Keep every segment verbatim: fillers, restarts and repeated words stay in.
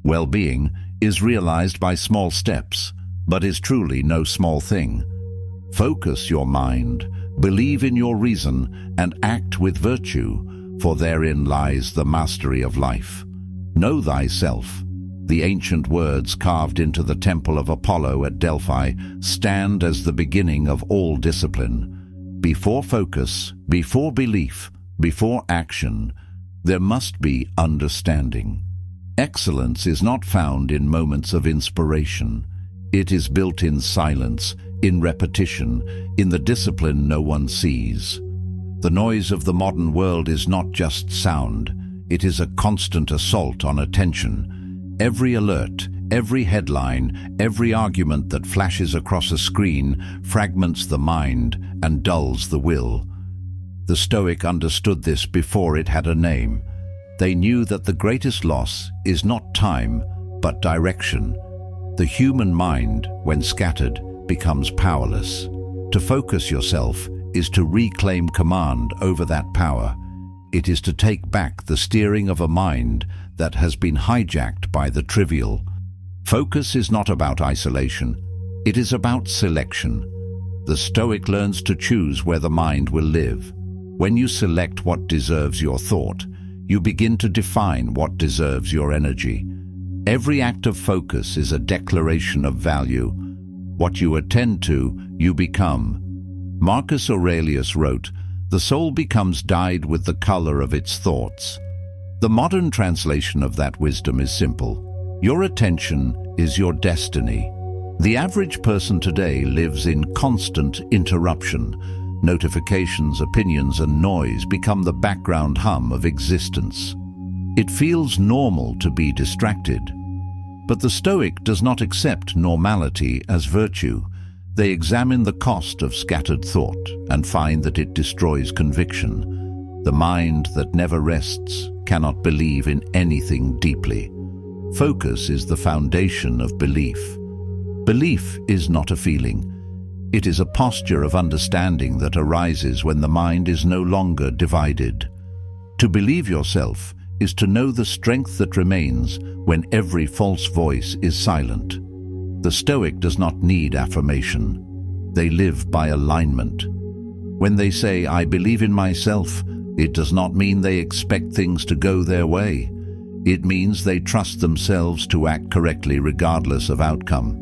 Well-being is realized by small steps, but is truly no small thing. Focus your mind, believe in your reason, and act with virtue, for therein lies the mastery of life. Know thyself. The ancient words carved into the temple of Apollo at Delphi stand as the beginning of all discipline. Before focus, before belief, before action, there must be understanding. Excellence is not found in moments of inspiration. It is built in silence, in repetition, in the discipline no one sees. The noise of the modern world is not just sound. It is a constant assault on attention. Every alert, every headline, every argument that flashes across a screen fragments the mind and dulls the will. The Stoic understood this before it had a name. They knew that the greatest loss is not time, but direction. The human mind, when scattered, becomes powerless. To focus yourself is to reclaim command over that power. It is to take back the steering of a mind that has been hijacked by the trivial. Focus is not about isolation. It is about selection. The Stoic learns to choose where the mind will live. When you select what deserves your thought, you begin to define what deserves your energy. Every act of focus is a declaration of value. What you attend to, you become. Marcus Aurelius wrote, "The soul becomes dyed with the color of its thoughts." The modern translation of that wisdom is simple. Your attention is your destiny. The average person today lives in constant interruption. Notifications, opinions, and noise become the background hum of existence. It feels normal to be distracted. But the Stoic does not accept normality as virtue. They examine the cost of scattered thought and find that it destroys conviction. The mind that never rests cannot believe in anything deeply. Focus is the foundation of belief. Belief is not a feeling. It is a posture of understanding that arises when the mind is no longer divided. To believe yourself is to know the strength that remains when every false voice is silent. The Stoic does not need affirmation. They live by alignment. When they say, "I believe in myself," it does not mean they expect things to go their way. It means they trust themselves to act correctly regardless of outcome.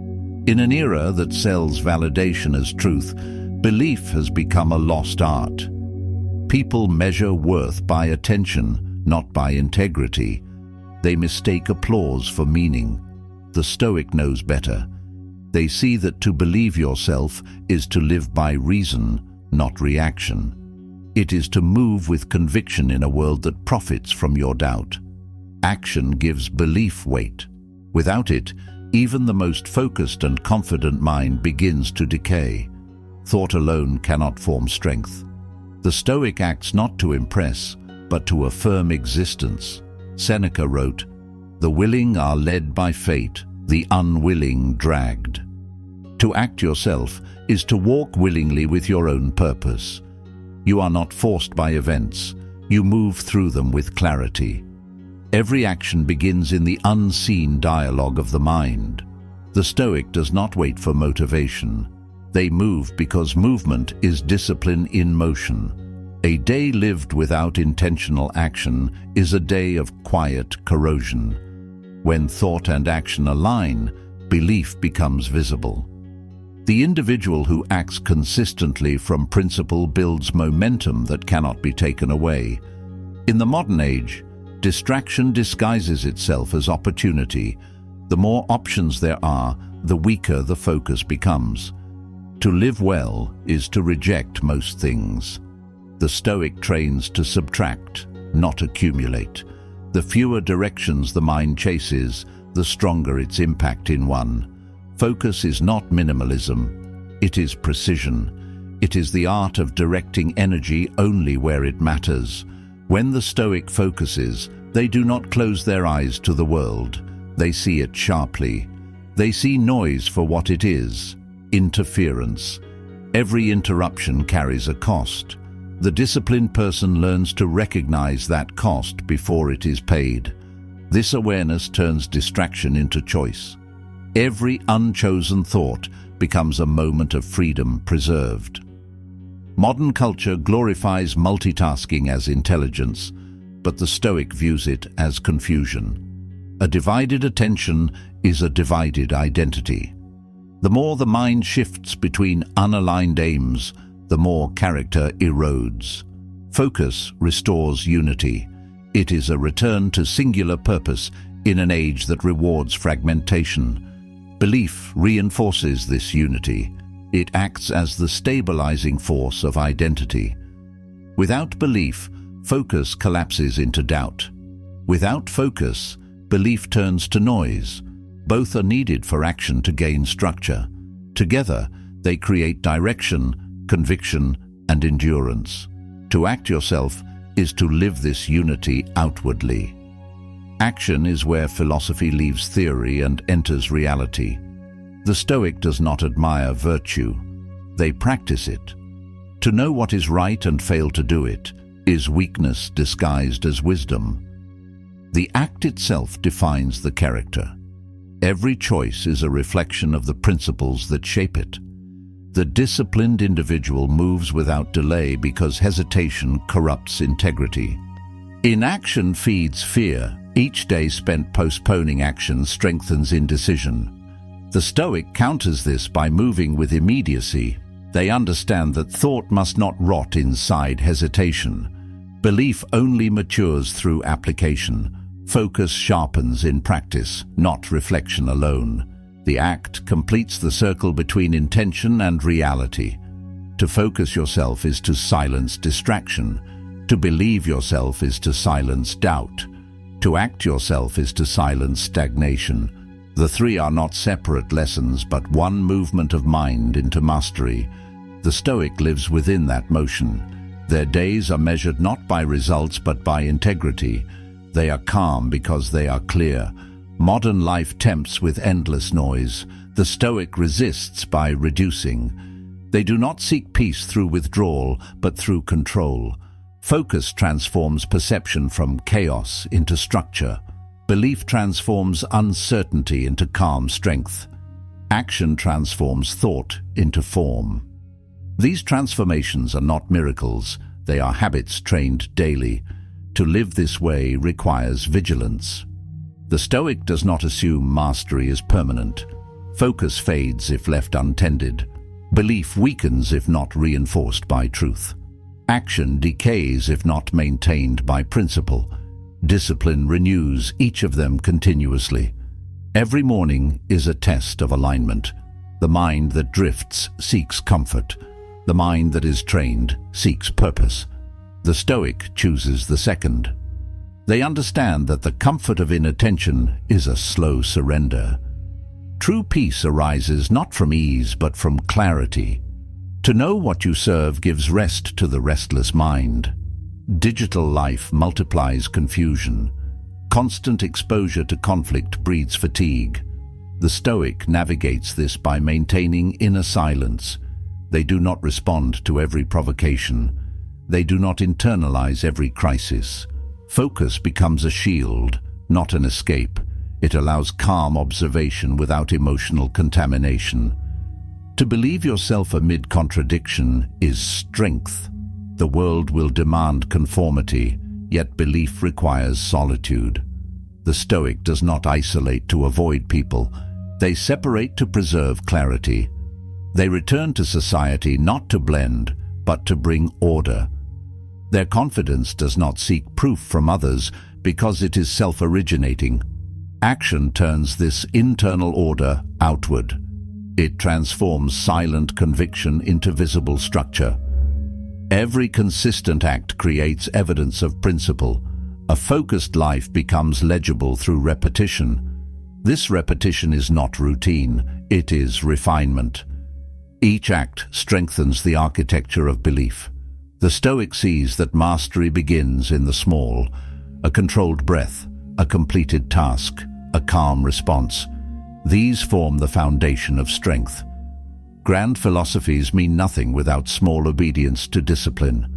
In an era that sells validation as truth, belief has become a lost art. People measure worth by attention, not by integrity. They mistake applause for meaning. The Stoic knows better. They see that to believe yourself is to live by reason, not reaction. It is to move with conviction in a world that profits from your doubt. Action gives belief weight. Without it, even the most focused and confident mind begins to decay. Thought alone cannot form strength. The Stoic acts not to impress, but to affirm existence. Seneca wrote, "The willing are led by fate, the unwilling dragged." To act yourself is to walk willingly with your own purpose. You are not forced by events. You move through them with clarity. Every action begins in the unseen dialogue of the mind. The Stoic does not wait for motivation. They move because movement is discipline in motion. A day lived without intentional action is a day of quiet corrosion. When thought and action align, belief becomes visible. The individual who acts consistently from principle builds momentum that cannot be taken away. In the modern age, distraction disguises itself as opportunity. The more options there are, the weaker the focus becomes. To live well is to reject most things. The Stoic trains to subtract, not accumulate. The fewer directions the mind chases, the stronger its impact in one. Focus is not minimalism. It is precision. It is the art of directing energy only where it matters. When the Stoic focuses, they do not close their eyes to the world. They see it sharply. They see noise for what it is, interference. Every interruption carries a cost. The disciplined person learns to recognize that cost before it is paid. This awareness turns distraction into choice. Every unchosen thought becomes a moment of freedom preserved. Modern culture glorifies multitasking as intelligence, but the Stoic views it as confusion. A divided attention is a divided identity. The more the mind shifts between unaligned aims, the more character erodes. Focus restores unity. It is a return to singular purpose in an age that rewards fragmentation. Belief reinforces this unity. It acts as the stabilizing force of identity. Without belief, focus collapses into doubt. Without focus, belief turns to noise. Both are needed for action to gain structure. Together, they create direction, conviction, and endurance. To act yourself is to live this unity outwardly. Action is where philosophy leaves theory and enters reality. The Stoic does not admire virtue. They practice it. To know what is right and fail to do it is weakness disguised as wisdom. The act itself defines the character. Every choice is a reflection of the principles that shape it. The disciplined individual moves without delay because hesitation corrupts integrity. Inaction feeds fear. Each day spent postponing action strengthens indecision. The Stoic counters this by moving with immediacy. They understand that thought must not rot inside hesitation. Belief only matures through application. Focus sharpens in practice, not reflection alone. The act completes the circle between intention and reality. To focus yourself is to silence distraction. To believe yourself is to silence doubt. To act yourself is to silence stagnation. The three are not separate lessons, but one movement of mind into mastery. The Stoic lives within that motion. Their days are measured not by results but by integrity. They are calm because they are clear. Modern life tempts with endless noise. The Stoic resists by reducing. They do not seek peace through withdrawal, but through control. Focus transforms perception from chaos into structure. Belief transforms uncertainty into calm strength. Action transforms thought into form. These transformations are not miracles, they are habits trained daily. To live this way requires vigilance. The Stoic does not assume mastery is permanent. Focus fades if left untended. Belief weakens if not reinforced by truth. Action decays if not maintained by principle. Discipline renews each of them continuously. Every morning is a test of alignment. The mind that drifts seeks comfort. The mind that is trained seeks purpose. The Stoic chooses the second. They understand that the comfort of inattention is a slow surrender. True peace arises not from ease but from clarity. To know what you serve gives rest to the restless mind. Digital life multiplies confusion. Constant exposure to conflict breeds fatigue. The Stoic navigates this by maintaining inner silence. They do not respond to every provocation. They do not internalize every crisis. Focus becomes a shield, not an escape. It allows calm observation without emotional contamination. To believe yourself amid contradiction is strength. The world will demand conformity, yet belief requires solitude. The Stoic does not isolate to avoid people. They separate to preserve clarity. They return to society not to blend, but to bring order. Their confidence does not seek proof from others because it is self-originating. Action turns this internal order outward. It transforms silent conviction into visible structure. Every consistent act creates evidence of principle. A focused life becomes legible through repetition. This repetition is not routine, it is refinement. Each act strengthens the architecture of belief. The Stoic sees that mastery begins in the small, a controlled breath, a completed task, a calm response. These form the foundation of strength. Grand philosophies mean nothing without small obedience to discipline.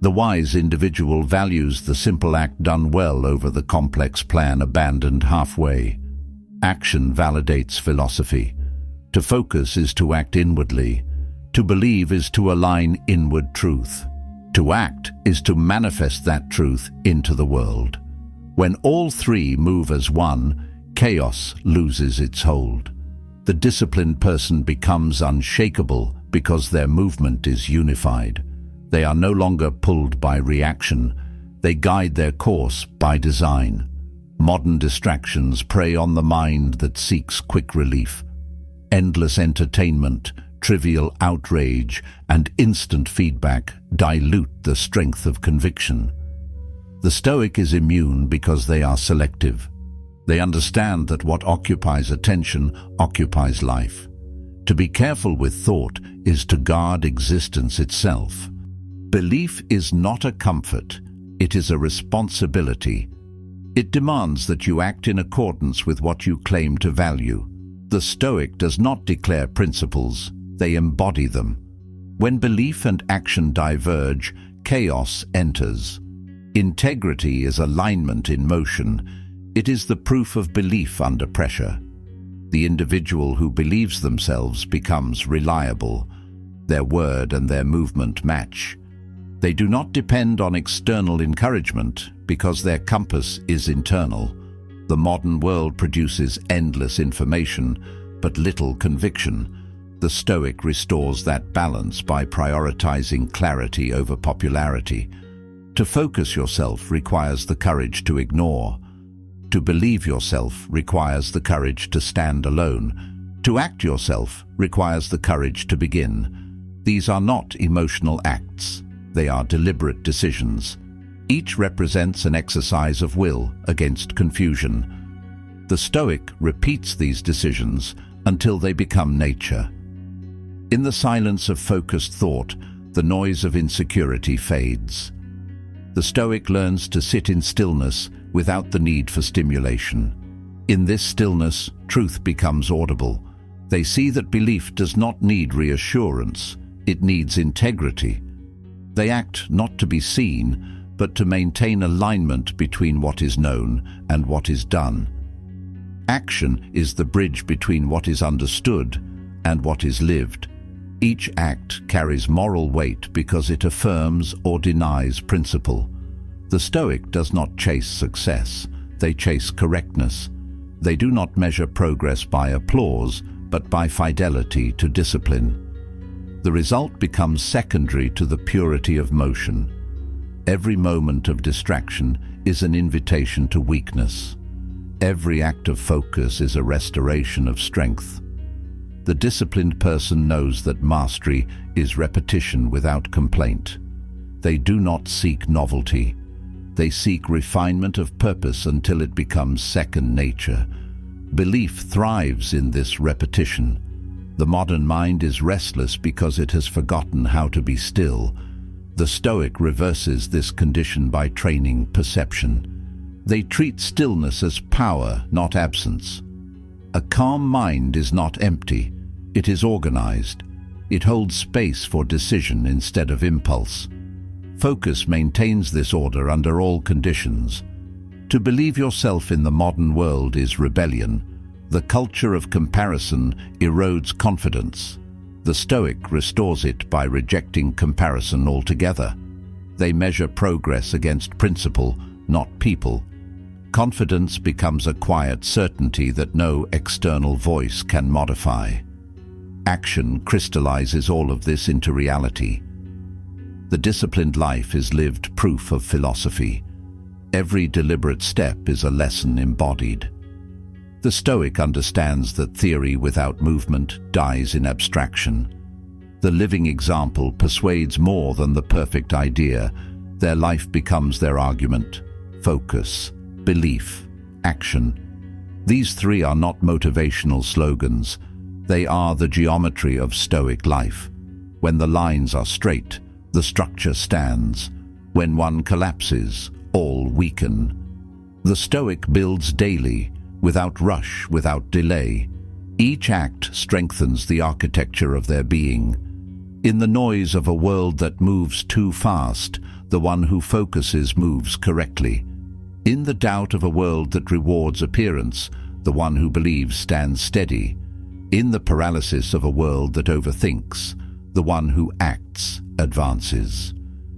The wise individual values the simple act done well over the complex plan abandoned halfway. Action validates philosophy. To focus is to act inwardly. To believe is to align inward truth. To act is to manifest that truth into the world. When all three move as one, chaos loses its hold. The disciplined person becomes unshakable because their movement is unified. They are no longer pulled by reaction. They guide their course by design. Modern distractions prey on the mind that seeks quick relief. Endless entertainment, trivial outrage, and instant feedback dilute the strength of conviction. The Stoic is immune because they are selective. They understand that what occupies attention occupies life. To be careful with thought is to guard existence itself. Belief is not a comfort, it is a responsibility. It demands that you act in accordance with what you claim to value. The Stoic does not declare principles, they embody them. When belief and action diverge, chaos enters. Integrity is alignment in motion. It is the proof of belief under pressure. The individual who believes themselves becomes reliable. Their word and their movement match. They do not depend on external encouragement because their compass is internal. The modern world produces endless information, but little conviction. The Stoic restores that balance by prioritizing clarity over popularity. To focus yourself requires the courage to ignore. To believe yourself requires the courage to stand alone. To act yourself requires the courage to begin. These are not emotional acts. They are deliberate decisions. Each represents an exercise of will against confusion. The Stoic repeats these decisions until they become nature. In the silence of focused thought, the noise of insecurity fades. The Stoic learns to sit in stillness without the need for stimulation. In this stillness, truth becomes audible. They see that belief does not need reassurance, it needs integrity. They act not to be seen, but to maintain alignment between what is known and what is done. Action is the bridge between what is understood and what is lived. Each act carries moral weight because it affirms or denies principle. The Stoic does not chase success, they chase correctness. They do not measure progress by applause, but by fidelity to discipline. The result becomes secondary to the purity of motion. Every moment of distraction is an invitation to weakness. Every act of focus is a restoration of strength. The disciplined person knows that mastery is repetition without complaint. They do not seek novelty. They seek refinement of purpose until it becomes second nature. Belief thrives in this repetition. The modern mind is restless because it has forgotten how to be still. The Stoic reverses this condition by training perception. They treat stillness as power, not absence. A calm mind is not empty, it is organized. It holds space for decision instead of impulse. Focus maintains this order under all conditions. To believe yourself in the modern world is rebellion. The culture of comparison erodes confidence. The Stoic restores it by rejecting comparison altogether. They measure progress against principle, not people. Confidence becomes a quiet certainty that no external voice can modify. Action crystallizes all of this into reality. The disciplined life is lived proof of philosophy. Every deliberate step is a lesson embodied. The Stoic understands that theory without movement dies in abstraction. The living example persuades more than the perfect idea. Their life becomes their argument. Focus, belief, action. These three are not motivational slogans. They are the geometry of Stoic life. When the lines are straight, the structure stands. When one collapses, all weaken. The Stoic builds daily, without rush, without delay. Each act strengthens the architecture of their being. In the noise of a world that moves too fast, The one who focuses moves correctly. In the doubt of a world that rewards appearance, the one who believes stands steady. In the paralysis of a world that overthinks, the one who acts advances.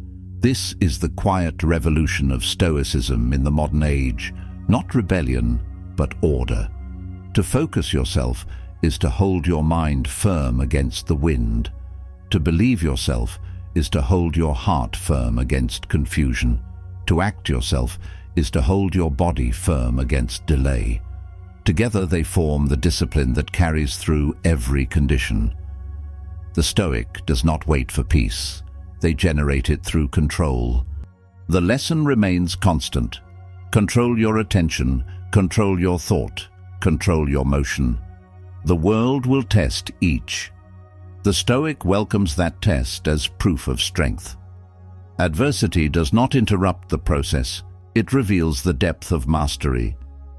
This is the quiet revolution of Stoicism in the modern age, not rebellion, but order. To focus yourself is to hold your mind firm against the wind. To believe yourself is to hold your heart firm against confusion. To act yourself is to hold your body firm against delay. Together they form the discipline that carries through every condition. The Stoic does not wait for peace. They generate it through control. The lesson remains constant. Control your attention, control your thought, control your motion. The world will test each. The Stoic welcomes that test as proof of strength. Adversity does not interrupt the process. It reveals the depth of mastery.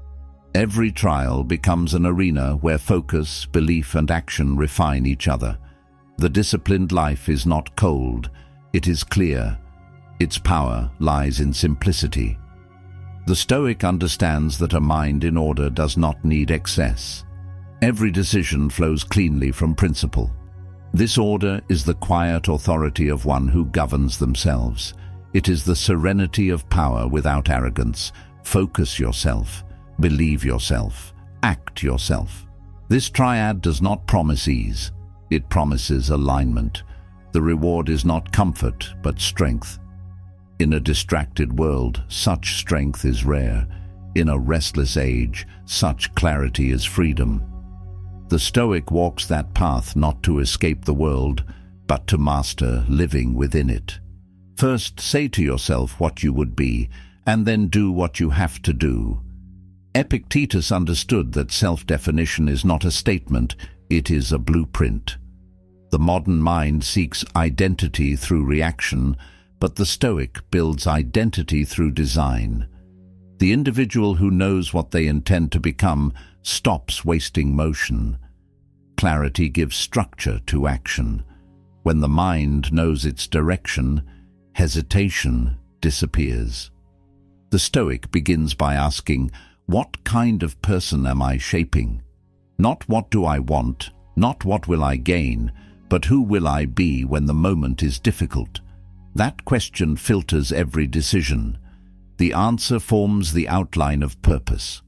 Every trial becomes an arena where focus, belief, and action refine each other. The disciplined life is not cold, it is clear. Its power lies in simplicity. The Stoic understands that a mind in order does not need excess. Every decision flows cleanly from principle. This order is the quiet authority of one who governs themselves. It is the serenity of power without arrogance. Focus yourself, believe yourself, act yourself. This triad does not promise ease. It promises alignment. The reward is not comfort, but strength. In a distracted world, such strength is rare. In a restless age, such clarity is freedom. The Stoic walks that path not to escape the world, but to master living within it. First, say to yourself what you would be, and then do what you have to do. Epictetus understood that self-definition is not a statement, it is a blueprint. The modern mind seeks identity through reaction, but the Stoic builds identity through design. The individual who knows what they intend to become stops wasting motion. Clarity gives structure to action. When the mind knows its direction, hesitation disappears. The Stoic begins by asking, what kind of person am I shaping? Not what do I want, not what will I gain, but who will I be when the moment is difficult? That question filters every decision. The answer forms the outline of purpose.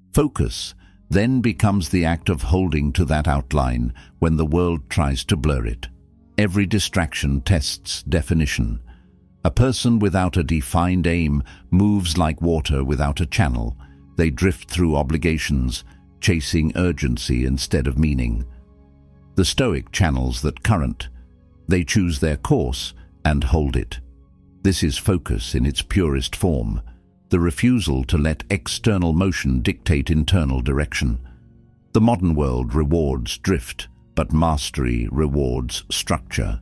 Focus then becomes the act of holding to that outline when the world tries to blur it. Every distraction tests definition. A person without a defined aim moves like water without a channel. They drift through obligations, chasing urgency instead of meaning. The Stoic channels that current. They choose their course and hold it. This is focus in its purest form, the refusal to let external motion dictate internal direction. The modern world rewards drift, but mastery rewards structure.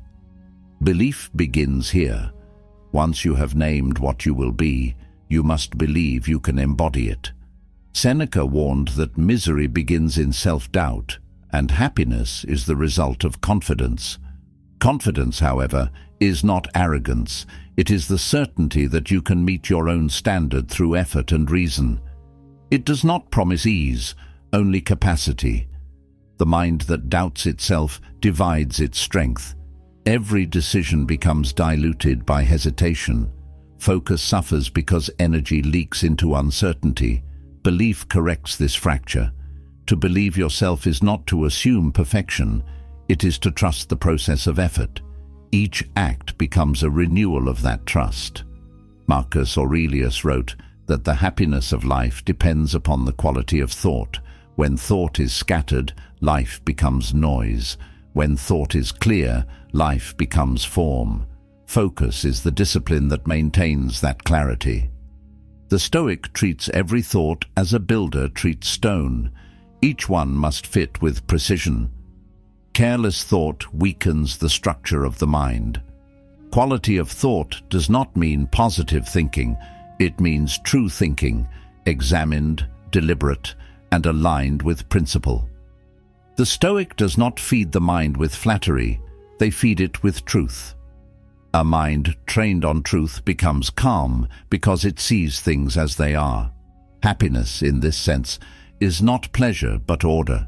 Belief begins here. Once you have named what you will be, you must believe you can embody it. Seneca warned that misery begins in self-doubt, and happiness is the result of confidence. Confidence, however, is not arrogance. It is the certainty that you can meet your own standard through effort and reason. It does not promise ease, only capacity. The mind that doubts itself divides its strength. Every decision becomes diluted by hesitation. Focus suffers because energy leaks into uncertainty. Belief corrects this fracture. To believe yourself is not to assume perfection, it is to trust the process of effort. Each act becomes a renewal of that trust. Marcus Aurelius wrote that the happiness of life depends upon the quality of thought. When thought is scattered, life becomes noise. When thought is clear, life becomes form. Focus is the discipline that maintains that clarity. The Stoic treats every thought as a builder treats stone. Each one must fit with precision. Careless thought weakens the structure of the mind. Quality of thought does not mean positive thinking. It means true thinking, examined, deliberate, and aligned with principle. The Stoic does not feed the mind with flattery, they feed it with truth. A mind trained on truth becomes calm because it sees things as they are. Happiness, in this sense, is not pleasure but order.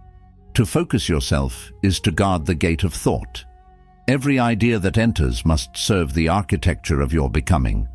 To focus yourself is to guard the gate of thought. Every idea that enters must serve the architecture of your becoming.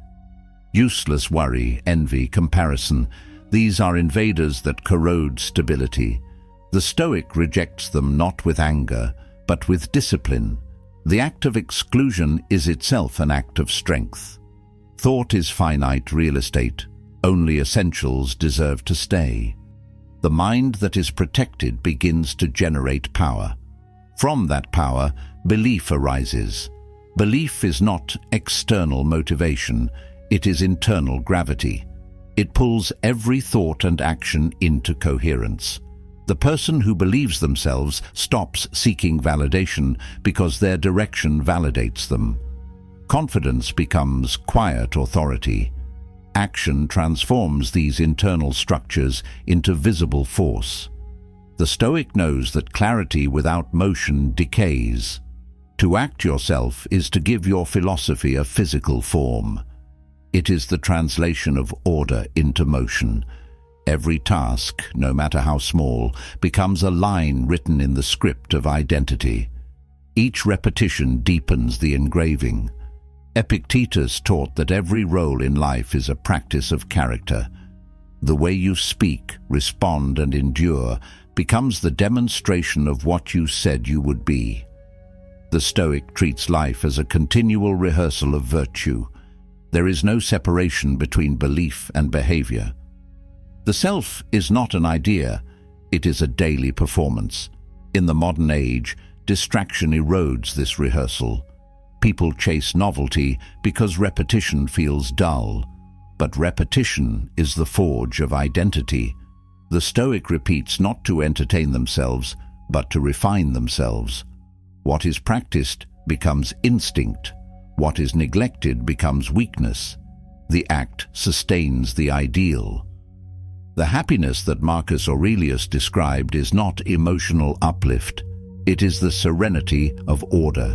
Useless worry, envy, comparison, these are invaders that corrode stability. The Stoic rejects them not with anger, but with discipline. The act of exclusion is itself an act of strength. Thought is finite real estate. Only essentials deserve to stay. The mind that is protected begins to generate power. From that power, belief arises. Belief is not external motivation, it is internal gravity. It pulls every thought and action into coherence. The person who believes themselves stops seeking validation because their direction validates them. Confidence becomes quiet authority. Action transforms these internal structures into visible force. The Stoic knows that clarity without motion decays. To act yourself is to give your philosophy a physical form. It is the translation of order into motion. Every task, no matter how small, becomes a line written in the script of identity. Each repetition deepens the engraving. Epictetus taught that every role in life is a practice of character. The way you speak, respond, and endure becomes the demonstration of what you said you would be. The Stoic treats life as a continual rehearsal of virtue. There is no separation between belief and behavior. The self is not an idea, it is a daily performance. In the modern age, distraction erodes this rehearsal. People chase novelty because repetition feels dull. But repetition is the forge of identity. The Stoic repeats not to entertain themselves, but to refine themselves. What is practiced becomes instinct. What is neglected becomes weakness. The act sustains the ideal. The happiness that Marcus Aurelius described is not emotional uplift. It is the serenity of order.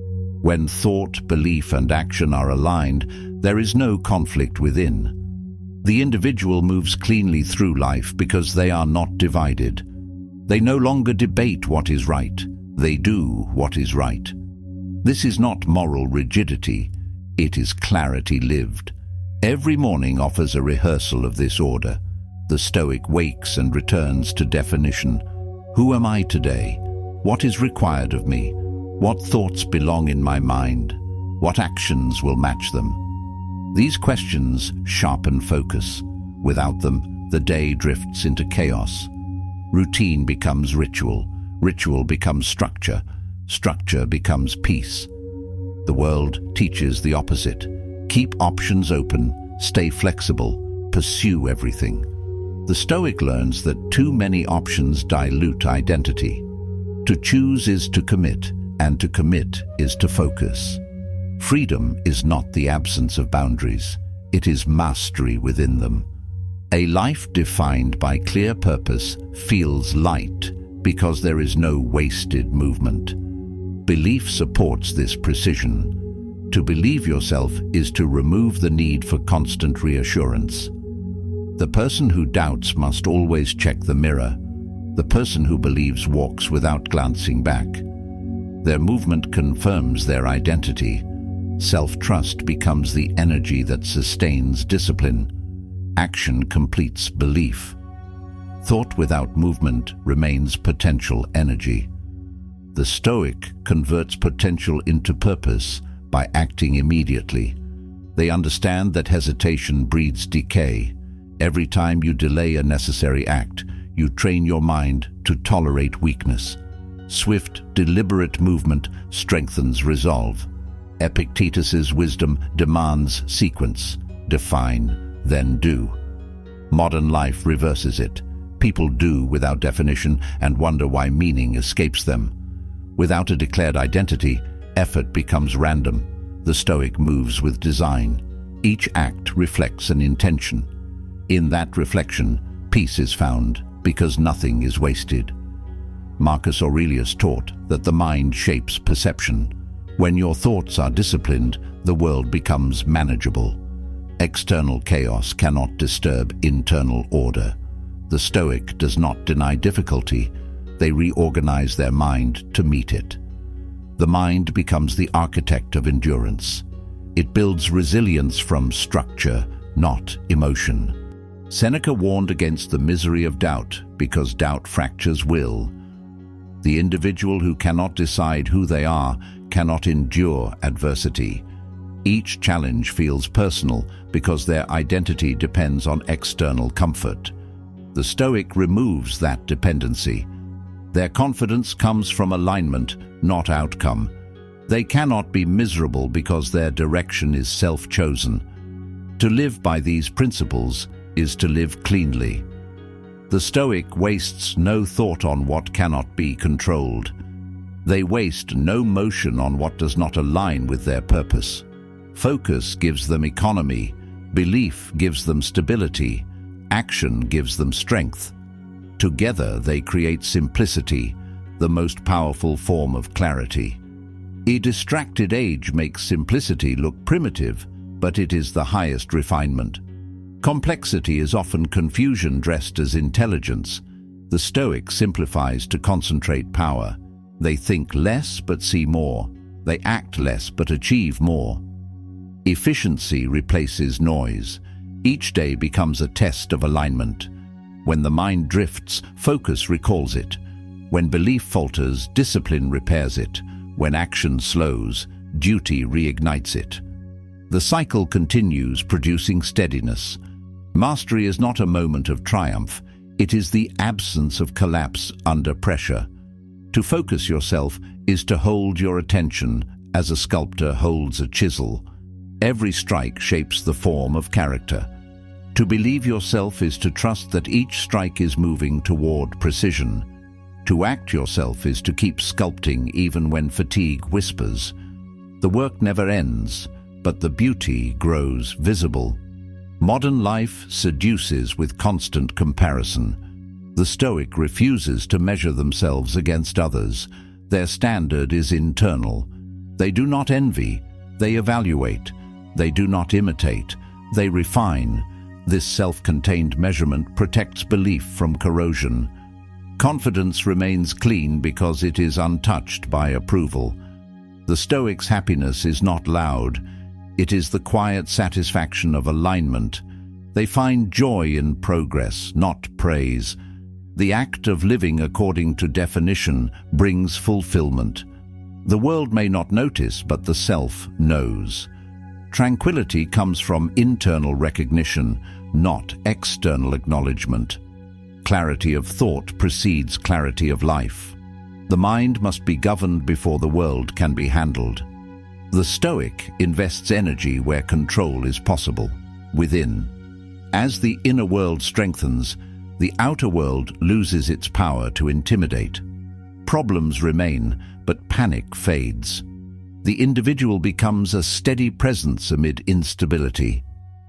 When thought, belief, and action are aligned, there is no conflict within. The individual moves cleanly through life because they are not divided. They no longer debate what is right. They do what is right. This is not moral rigidity. It is clarity lived. Every morning offers a rehearsal of this order. The Stoic wakes and returns to definition. Who am I today? What is required of me? What thoughts belong in my mind? What actions will match them? These questions sharpen focus. Without them, the day drifts into chaos. Routine becomes ritual. Ritual becomes structure. Structure becomes peace. The world teaches the opposite. Keep options open, stay flexible, pursue everything. The Stoic learns that too many options dilute identity. To choose is to commit, and to commit is to focus. Freedom is not the absence of boundaries, it is mastery within them. A life defined by clear purpose feels light because there is no wasted movement. Belief supports this precision. To believe yourself is to remove the need for constant reassurance. The person who doubts must always check the mirror. The person who believes walks without glancing back. Their movement confirms their identity. Self-trust becomes the energy that sustains discipline. Action completes belief. Thought without movement remains potential energy. The Stoic converts potential into purpose by acting immediately. They understand that hesitation breeds decay. Every time you delay a necessary act, you train your mind to tolerate weakness. Swift, deliberate movement strengthens resolve. Epictetus's wisdom demands sequence. Define, then do. Modern life reverses it. People do without definition and wonder why meaning escapes them. Without a declared identity, effort becomes random. The Stoic moves with design. Each act reflects an intention. In that reflection, peace is found because nothing is wasted. Marcus Aurelius taught that the mind shapes perception. When your thoughts are disciplined, the world becomes manageable. External chaos cannot disturb internal order. The Stoic does not deny difficulty. They reorganize their mind to meet it. The mind becomes the architect of endurance. It builds resilience from structure, not emotion. Seneca warned against the misery of doubt because doubt fractures will. The individual who cannot decide who they are cannot endure adversity. Each challenge feels personal because their identity depends on external comfort. The Stoic removes that dependency. Their confidence comes from alignment, not outcome. They cannot be miserable because their direction is self-chosen. To live by these principles is to live cleanly. The Stoic wastes no thought on what cannot be controlled. They waste no motion on what does not align with their purpose. Focus gives them economy, belief gives them stability, action gives them strength. Together they create simplicity, the most powerful form of clarity. A distracted age makes simplicity look primitive, but it is the highest refinement. Complexity is often confusion dressed as intelligence. The Stoic simplifies to concentrate power. They think less but see more. They act less but achieve more. Efficiency replaces noise. Each day becomes a test of alignment. When the mind drifts, focus recalls it. When belief falters, discipline repairs it. When action slows, duty reignites it. The cycle continues, producing steadiness. Mastery is not a moment of triumph. It is the absence of collapse under pressure. To focus yourself is to hold your attention as a sculptor holds a chisel. Every strike shapes the form of character. To believe yourself is to trust that each strike is moving toward precision. To act yourself is to keep sculpting even when fatigue whispers. The work never ends, but the beauty grows visible. Modern life seduces with constant comparison. The Stoic refuses to measure themselves against others. Their standard is internal. They do not envy, they evaluate. They do not imitate, they refine. This self-contained measurement protects belief from corrosion. Confidence remains clean because it is untouched by approval. The Stoic's happiness is not loud. It is the quiet satisfaction of alignment. They find joy in progress, not praise. The act of living according to definition brings fulfillment. The world may not notice, but the self knows. Tranquility comes from internal recognition, not external acknowledgement. Clarity of thought precedes clarity of life. The mind must be governed before the world can be handled. The Stoic invests energy where control is possible, within. As the inner world strengthens, the outer world loses its power to intimidate. Problems remain, but panic fades. The individual becomes a steady presence amid instability.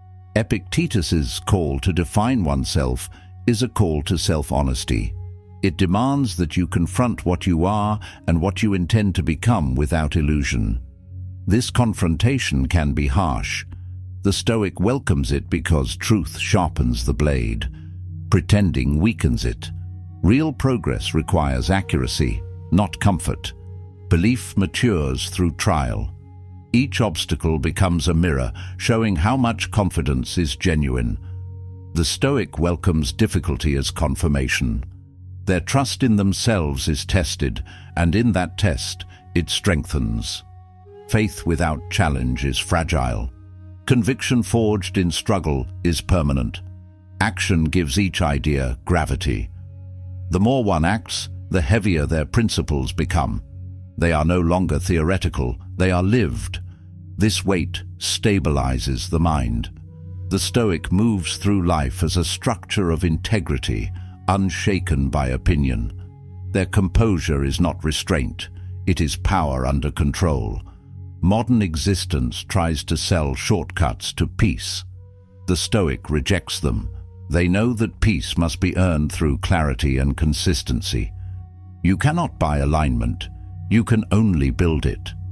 Epictetus's call to define oneself is a call to self-honesty. It demands that you confront what you are and what you intend to become without illusion. This confrontation can be harsh. The Stoic welcomes it because truth sharpens the blade. Pretending weakens it. Real progress requires accuracy, not comfort. Belief matures through trial. Each obstacle becomes a mirror, showing how much confidence is genuine. The Stoic welcomes difficulty as confirmation. Their trust in themselves is tested, and in that test, it strengthens. Faith without challenge is fragile. Conviction forged in struggle is permanent. Action gives each idea gravity. The more one acts, the heavier their principles become. They are no longer theoretical, they are lived. This weight stabilizes the mind. The Stoic moves through life as a structure of integrity, unshaken by opinion. Their composure is not restraint, it is power under control. Modern existence tries to sell shortcuts to peace. The Stoic rejects them. They know that peace must be earned through clarity and consistency. You cannot buy alignment. You can only build it.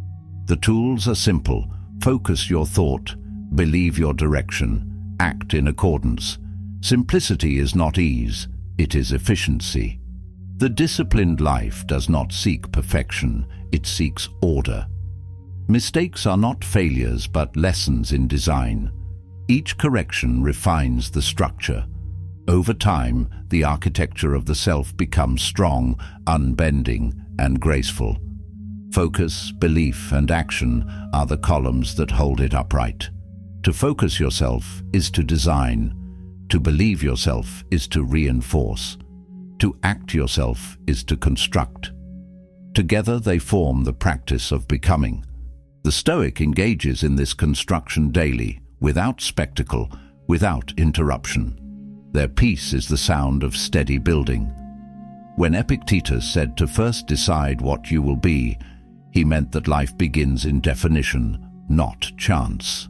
The tools are simple. Focus your thought, believe your direction, act in accordance. Simplicity is not ease, it is efficiency. The disciplined life does not seek perfection, it seeks order. Mistakes are not failures but lessons in design. Each correction refines the structure. Over time, the architecture of the self becomes strong, unbending, and graceful. Focus, belief, and action are the columns that hold it upright. To focus yourself is to design. To believe yourself is to reinforce. To act yourself is to construct. Together they form the practice of becoming. The Stoic engages in this construction daily, without spectacle, without interruption. Their peace is the sound of steady building. When Epictetus said to first decide what you will be, he meant that life begins in definition, not chance.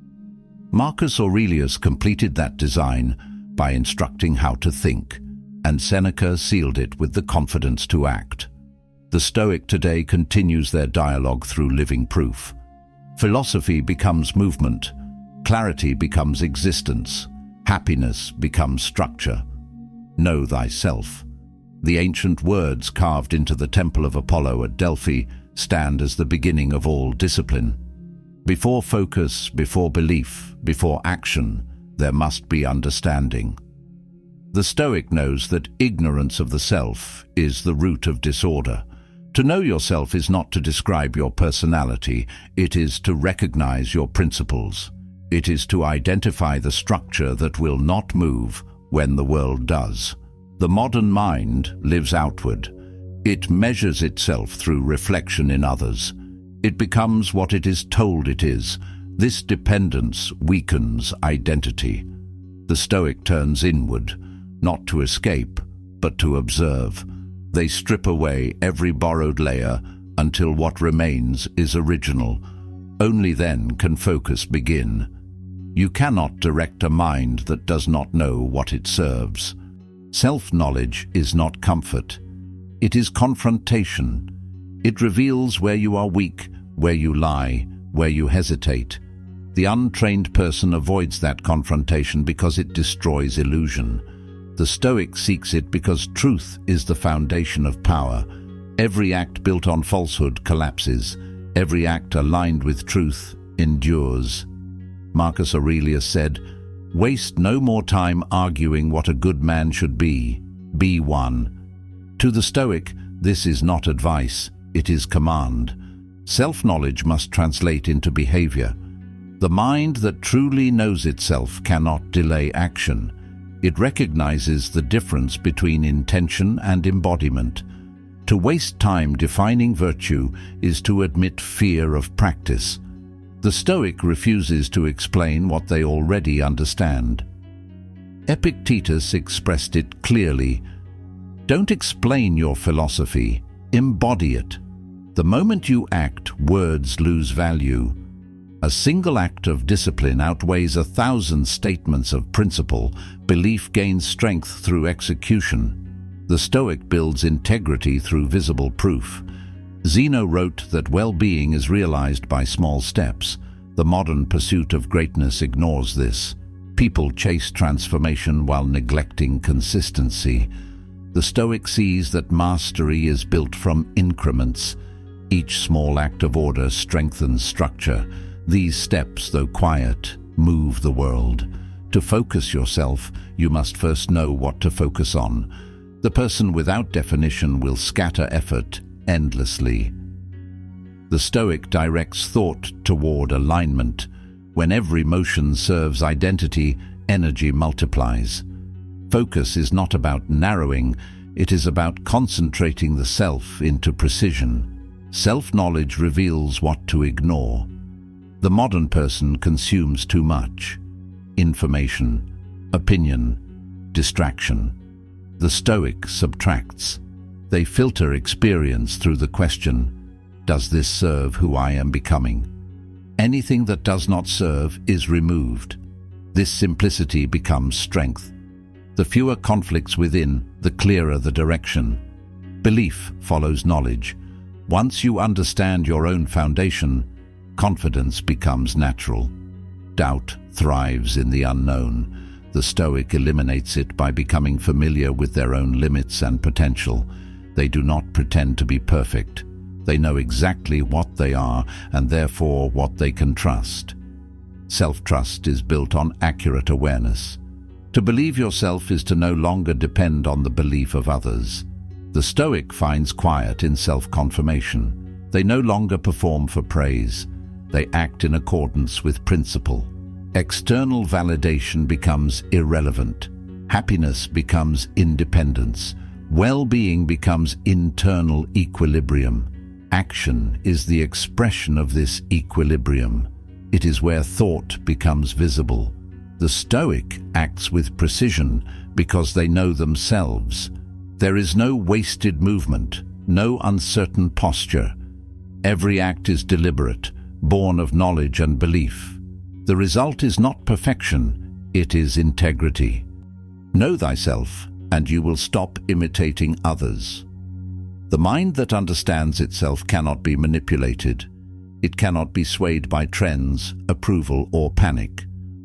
Marcus Aurelius completed that design by instructing how to think, and Seneca sealed it with the confidence to act. The Stoic today continues their dialogue through living proof. Philosophy becomes movement, clarity becomes existence, happiness becomes structure. Know thyself. The ancient words carved into the temple of Apollo at Delphi stand as the beginning of all discipline. Before focus, before belief, before action, there must be understanding. The Stoic knows that ignorance of the self is the root of disorder. To know yourself is not to describe your personality, it is to recognize your principles. It is to identify the structure that will not move when the world does. The modern mind lives outward. It measures itself through reflection in others. It becomes what it is told it is. This dependence weakens identity. The Stoic turns inward, not to escape, but to observe. They strip away every borrowed layer until what remains is original. Only then can focus begin. You cannot direct a mind that does not know what it serves. Self-knowledge is not comfort. It is confrontation. It reveals where you are weak, where you lie, where you hesitate. The untrained person avoids that confrontation because it destroys illusion. The Stoic seeks it because truth is the foundation of power. Every act built on falsehood collapses. Every act aligned with truth endures. Marcus Aurelius said, "Waste no more time arguing what a good man should be. Be one." To the Stoic, this is not advice, it is command. Self-knowledge must translate into behavior. The mind that truly knows itself cannot delay action. It recognizes the difference between intention and embodiment. To waste time defining virtue is to admit fear of practice. The Stoic refuses to explain what they already understand. Epictetus expressed it clearly. Don't explain your philosophy, embody it. The moment you act, words lose value. A single act of discipline outweighs a thousand statements of principle. Belief gains strength through execution. The Stoic builds integrity through visible proof. Zeno wrote that well-being is realized by small steps. The modern pursuit of greatness ignores this. People chase transformation while neglecting consistency. The Stoic sees that mastery is built from increments. Each small act of order strengthens structure. These steps, though quiet, move the world. To focus yourself, you must first know what to focus on. The person without definition will scatter effort endlessly. The Stoic directs thought toward alignment. When every motion serves identity, energy multiplies. Focus is not about narrowing, it is about concentrating the self into precision. Self-knowledge reveals what to ignore. The modern person consumes too much. Information, opinion, distraction. The Stoic subtracts. They filter experience through the question, does this serve who I am becoming? Anything that does not serve is removed. This simplicity becomes strength. The fewer conflicts within, the clearer the direction. Belief follows knowledge. Once you understand your own foundation, confidence becomes natural. Doubt thrives in the unknown. The Stoic eliminates it by becoming familiar with their own limits and potential. They do not pretend to be perfect. They know exactly what they are and therefore what they can trust. Self-trust is built on accurate awareness. To believe yourself is to no longer depend on the belief of others. The Stoic finds quiet in self-confirmation. They no longer perform for praise. They act in accordance with principle. External validation becomes irrelevant. Happiness becomes independence. Well-being becomes internal equilibrium. Action is the expression of this equilibrium. It is where thought becomes visible. The Stoic acts with precision because they know themselves. There is no wasted movement, no uncertain posture. Every act is deliberate, born of knowledge and belief. The result is not perfection, it is integrity. Know thyself, and you will stop imitating others. The mind that understands itself cannot be manipulated. It cannot be swayed by trends, approval, or panic.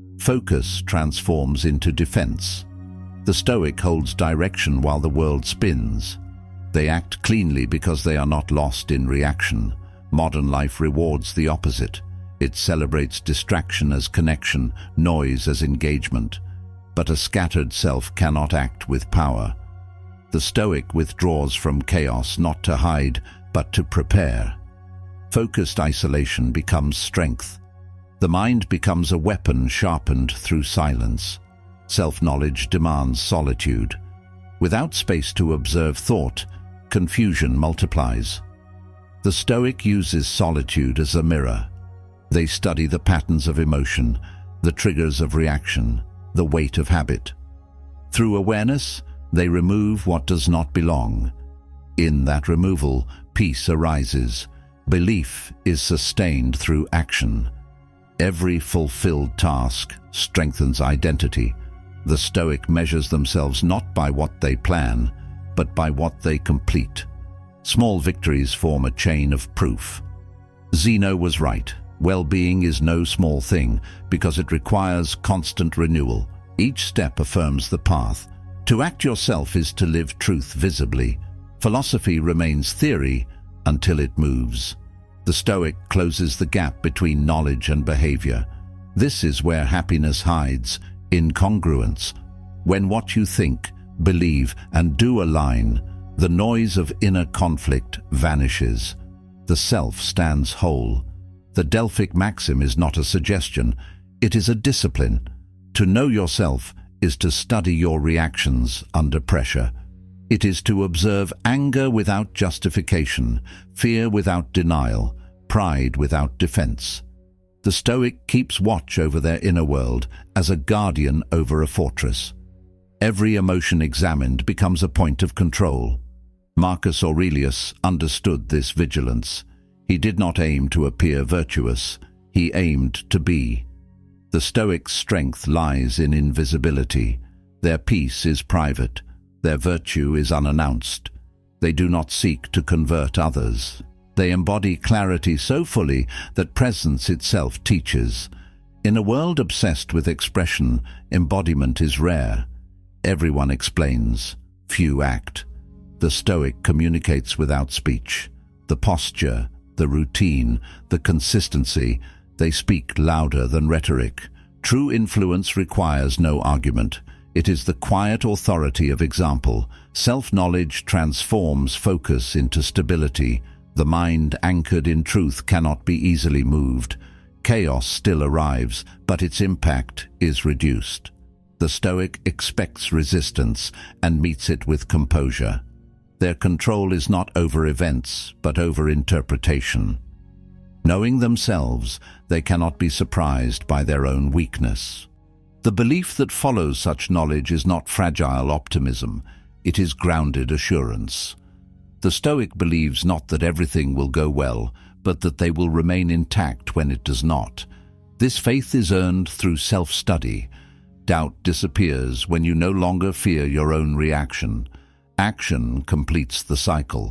Focus transforms into defense. The Stoic holds direction while the world spins. They act cleanly because they are not lost in reaction. Modern life rewards the opposite. It celebrates distraction as connection, noise as engagement. But a scattered self cannot act with power. The Stoic withdraws from chaos not to hide, but to prepare. Focused isolation becomes strength. The mind becomes a weapon sharpened through silence. Self-knowledge demands solitude. Without space to observe thought, confusion multiplies. The Stoic uses solitude as a mirror. They study the patterns of emotion, the triggers of reaction, the weight of habit. Through awareness, they remove what does not belong. In that removal, peace arises. Belief is sustained through action. Every fulfilled task strengthens identity. The Stoic measures themselves not by what they plan, but by what they complete. Small victories form a chain of proof. Zeno was right. Well-being is no small thing because it requires constant renewal. Each step affirms the path. To act yourself is to live truth visibly. Philosophy remains theory until it moves. The Stoic closes the gap between knowledge and behavior. This is where happiness hides, in congruence. When what you think, believe, and do align, the noise of inner conflict vanishes. The self stands whole. The Delphic maxim is not a suggestion, it is a discipline. To know yourself is to study your reactions under pressure. It is to observe anger without justification, fear without denial, pride without defense. The Stoic keeps watch over their inner world as a guardian over a fortress. Every emotion examined becomes a point of control. Marcus Aurelius understood this vigilance. He did not aim to appear virtuous, he aimed to be. The Stoics' strength lies in invisibility. Their peace is private. Their virtue is unannounced. They do not seek to convert others. They embody clarity so fully that presence itself teaches. In a world obsessed with expression, embodiment is rare. Everyone explains, few act. The Stoic communicates without speech. The posture, the routine, the consistency, they speak louder than rhetoric. True influence requires no argument. It is the quiet authority of example. Self-knowledge transforms focus into stability. The mind anchored in truth cannot be easily moved. Chaos still arrives, but its impact is reduced. The Stoic expects resistance and meets it with composure. Their control is not over events, but over interpretation. Knowing themselves, they cannot be surprised by their own weakness. The belief that follows such knowledge is not fragile optimism, it is grounded assurance. The Stoic believes not that everything will go well, but that they will remain intact when it does not. This faith is earned through self-study. Doubt disappears when you no longer fear your own reaction. Action completes the cycle.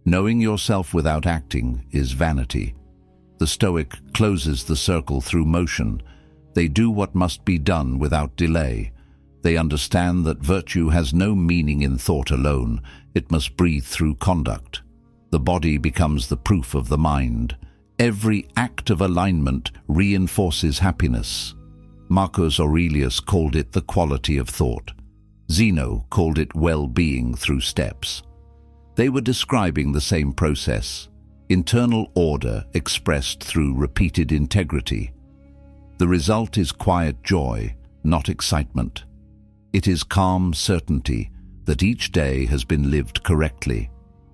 Knowing yourself without acting is vanity. The Stoic closes the circle through motion. They do what must be done without delay. They understand that virtue has no meaning in thought alone. It must breathe through conduct. The body becomes the proof of the mind. Every act of alignment reinforces happiness. Marcus Aurelius called it the quality of thought. Zeno called it well-being through steps. They were describing the same process, internal order expressed through repeated integrity. The result is quiet joy, not excitement. It is calm certainty that each day has been lived correctly.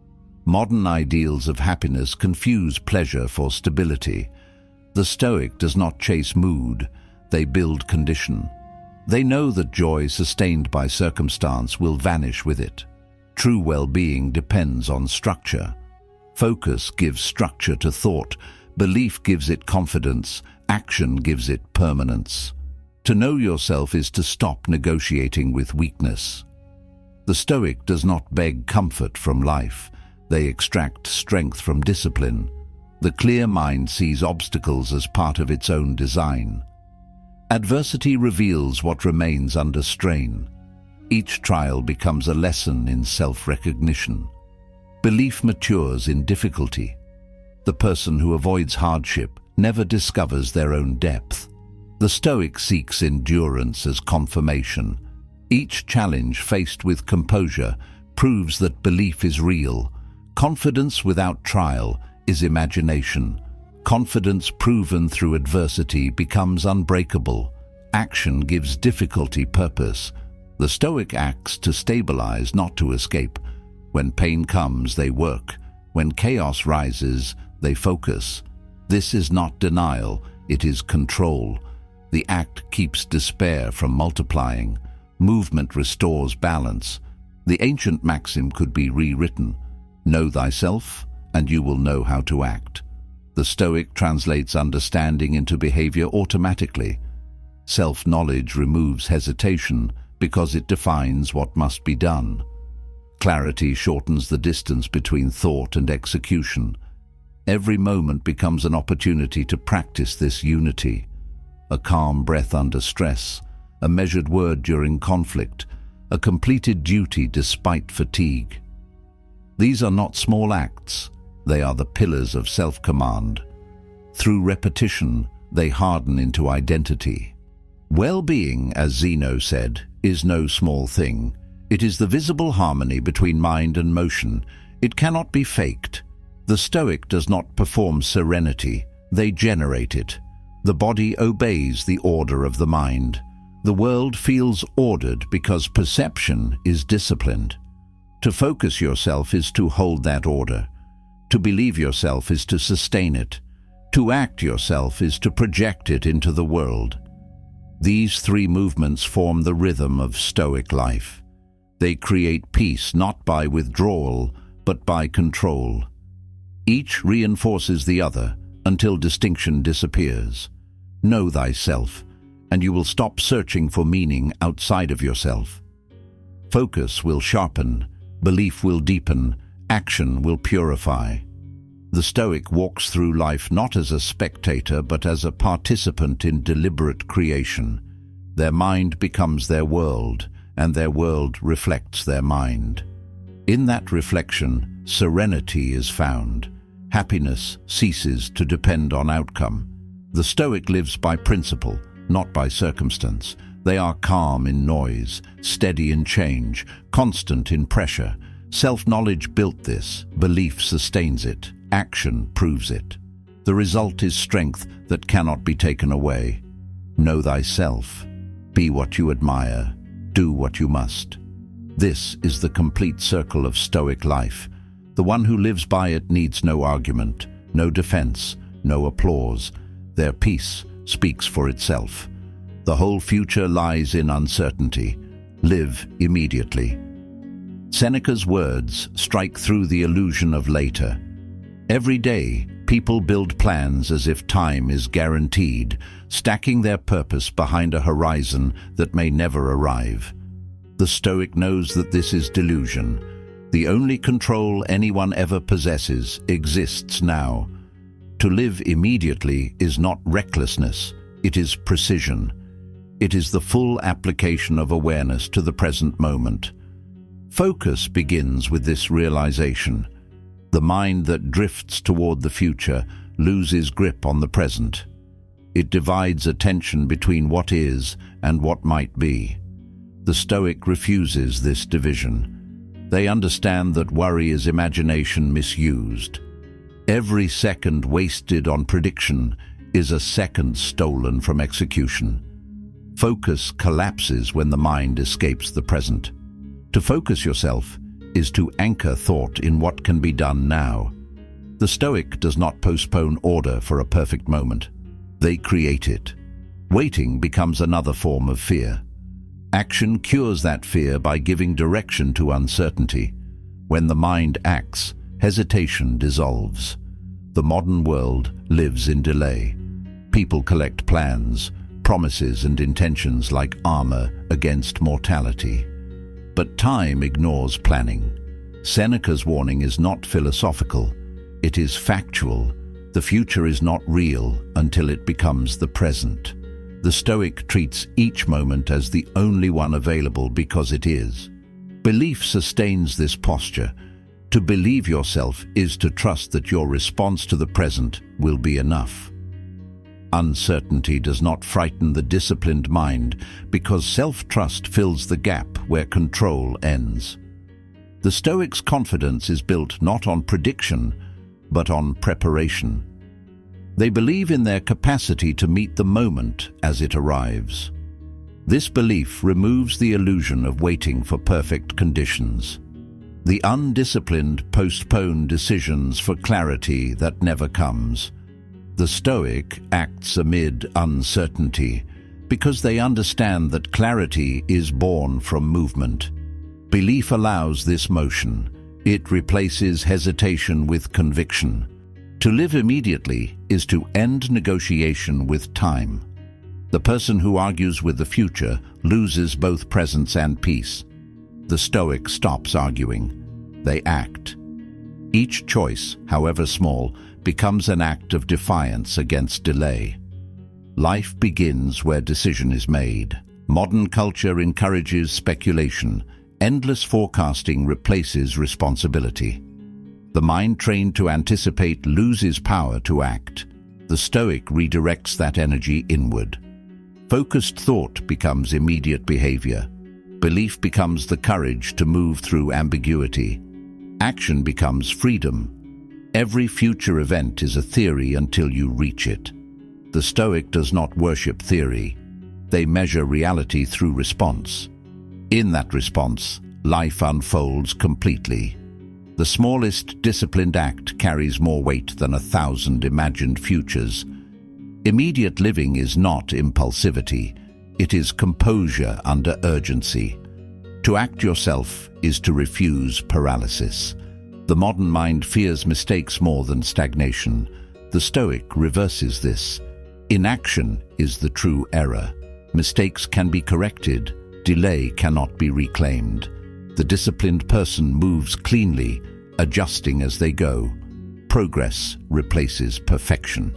Modern ideals of happiness confuse pleasure for stability. The Stoic does not chase mood, they build condition. They know that joy sustained by circumstance will vanish with it. True well-being depends on structure. Focus gives structure to thought, belief gives it confidence, action gives it permanence. To know yourself is to stop negotiating with weakness. The Stoic does not beg comfort from life. They extract strength from discipline. The clear mind sees obstacles as part of its own design. Adversity reveals what remains under strain. Each trial becomes a lesson in self-recognition. Belief matures in difficulty. The person who avoids hardship never discovers their own depth. The Stoic seeks endurance as confirmation. Each challenge faced with composure proves that belief is real. Confidence without trial is imagination. Confidence proven through adversity becomes unbreakable. Action gives difficulty purpose. The Stoic acts to stabilize, not to escape. When pain comes, they work. When chaos rises, they focus. This is not denial, it is control. The act keeps despair from multiplying. Movement restores balance. The ancient maxim could be rewritten. Know thyself, and you will know how to act. The Stoic translates understanding into behavior automatically. Self-knowledge removes hesitation because it defines what must be done. Clarity shortens the distance between thought and execution. Every moment becomes an opportunity to practice this unity. A calm breath under stress, a measured word during conflict, a completed duty despite fatigue. These are not small acts, they are the pillars of self-command. Through repetition, they harden into identity. Well-being, as Zeno said, is no small thing. It is the visible harmony between mind and motion. It cannot be faked. The Stoic does not perform serenity, they generate it. The body obeys the order of the mind. The world feels ordered because perception is disciplined. To focus yourself is to hold that order. To believe yourself is to sustain it. To act yourself is to project it into the world. These three movements form the rhythm of Stoic life. They create peace not by withdrawal, but by control. Each reinforces the other until distinction disappears. Know thyself, and you will stop searching for meaning outside of yourself. Focus will sharpen, belief will deepen, action will purify. The Stoic walks through life not as a spectator but as a participant in deliberate creation. Their mind becomes their world, and their world reflects their mind. In that reflection, serenity is found. Happiness ceases to depend on outcome. The Stoic lives by principle, not by circumstance. They are calm in noise, steady in change, constant in pressure. Self-knowledge built this, belief sustains it, action proves it. The result is strength that cannot be taken away. Know thyself. Be what you admire. Do what you must. This is the complete circle of Stoic life. The one who lives by it needs no argument, no defense, no applause. Their peace speaks for itself. The whole future lies in uncertainty. Live immediately. Seneca's words strike through the illusion of later. Every day, people build plans as if time is guaranteed, stacking their purpose behind a horizon that may never arrive. The Stoic knows that this is delusion. The only control anyone ever possesses exists now. To live immediately is not recklessness, it is precision. It is the full application of awareness to the present moment. Focus begins with this realization. The mind that drifts toward the future loses grip on the present. It divides attention between what is and what might be. The Stoic refuses this division. They understand that worry is imagination misused. Every second wasted on prediction is a second stolen from execution. Focus collapses when the mind escapes the present. To focus yourself is to anchor thought in what can be done now. The Stoic does not postpone order for a perfect moment. They create it. Waiting becomes another form of fear. Action cures that fear by giving direction to uncertainty. When the mind acts, hesitation dissolves. The modern world lives in delay. People collect plans, promises and intentions like armor against mortality. But time ignores planning. Seneca's warning is not philosophical, it is factual. The future is not real until it becomes the present. The Stoic treats each moment as the only one available because it is. Belief sustains this posture. To believe yourself is to trust that your response to the present will be enough. Uncertainty does not frighten the disciplined mind because self-trust fills the gap where control ends. The Stoic's confidence is built not on prediction, but on preparation. They believe in their capacity to meet the moment as it arrives. This belief removes the illusion of waiting for perfect conditions. The undisciplined postpone decisions for clarity that never comes. The Stoic acts amid uncertainty because they understand that clarity is born from movement. Belief allows this motion. It replaces hesitation with conviction. To live immediately is to end negotiation with time. The person who argues with the future loses both presence and peace. The Stoic stops arguing. They act. Each choice, however small, becomes an act of defiance against delay. Life begins where decision is made. Modern culture encourages speculation. Endless forecasting replaces responsibility. The mind trained to anticipate loses power to act. The Stoic redirects that energy inward. Focused thought becomes immediate behavior. Belief becomes the courage to move through ambiguity. Action becomes freedom. Every future event is a theory until you reach it. The Stoic does not worship theory. They measure reality through response. In that response, life unfolds completely. The smallest disciplined act carries more weight than a thousand imagined futures. Immediate living is not impulsivity. It is composure under urgency. To act yourself is to refuse paralysis. The modern mind fears mistakes more than stagnation. The Stoic reverses this. Inaction is the true error. Mistakes can be corrected. Delay cannot be reclaimed. The disciplined person moves cleanly, adjusting as they go. Progress replaces perfection.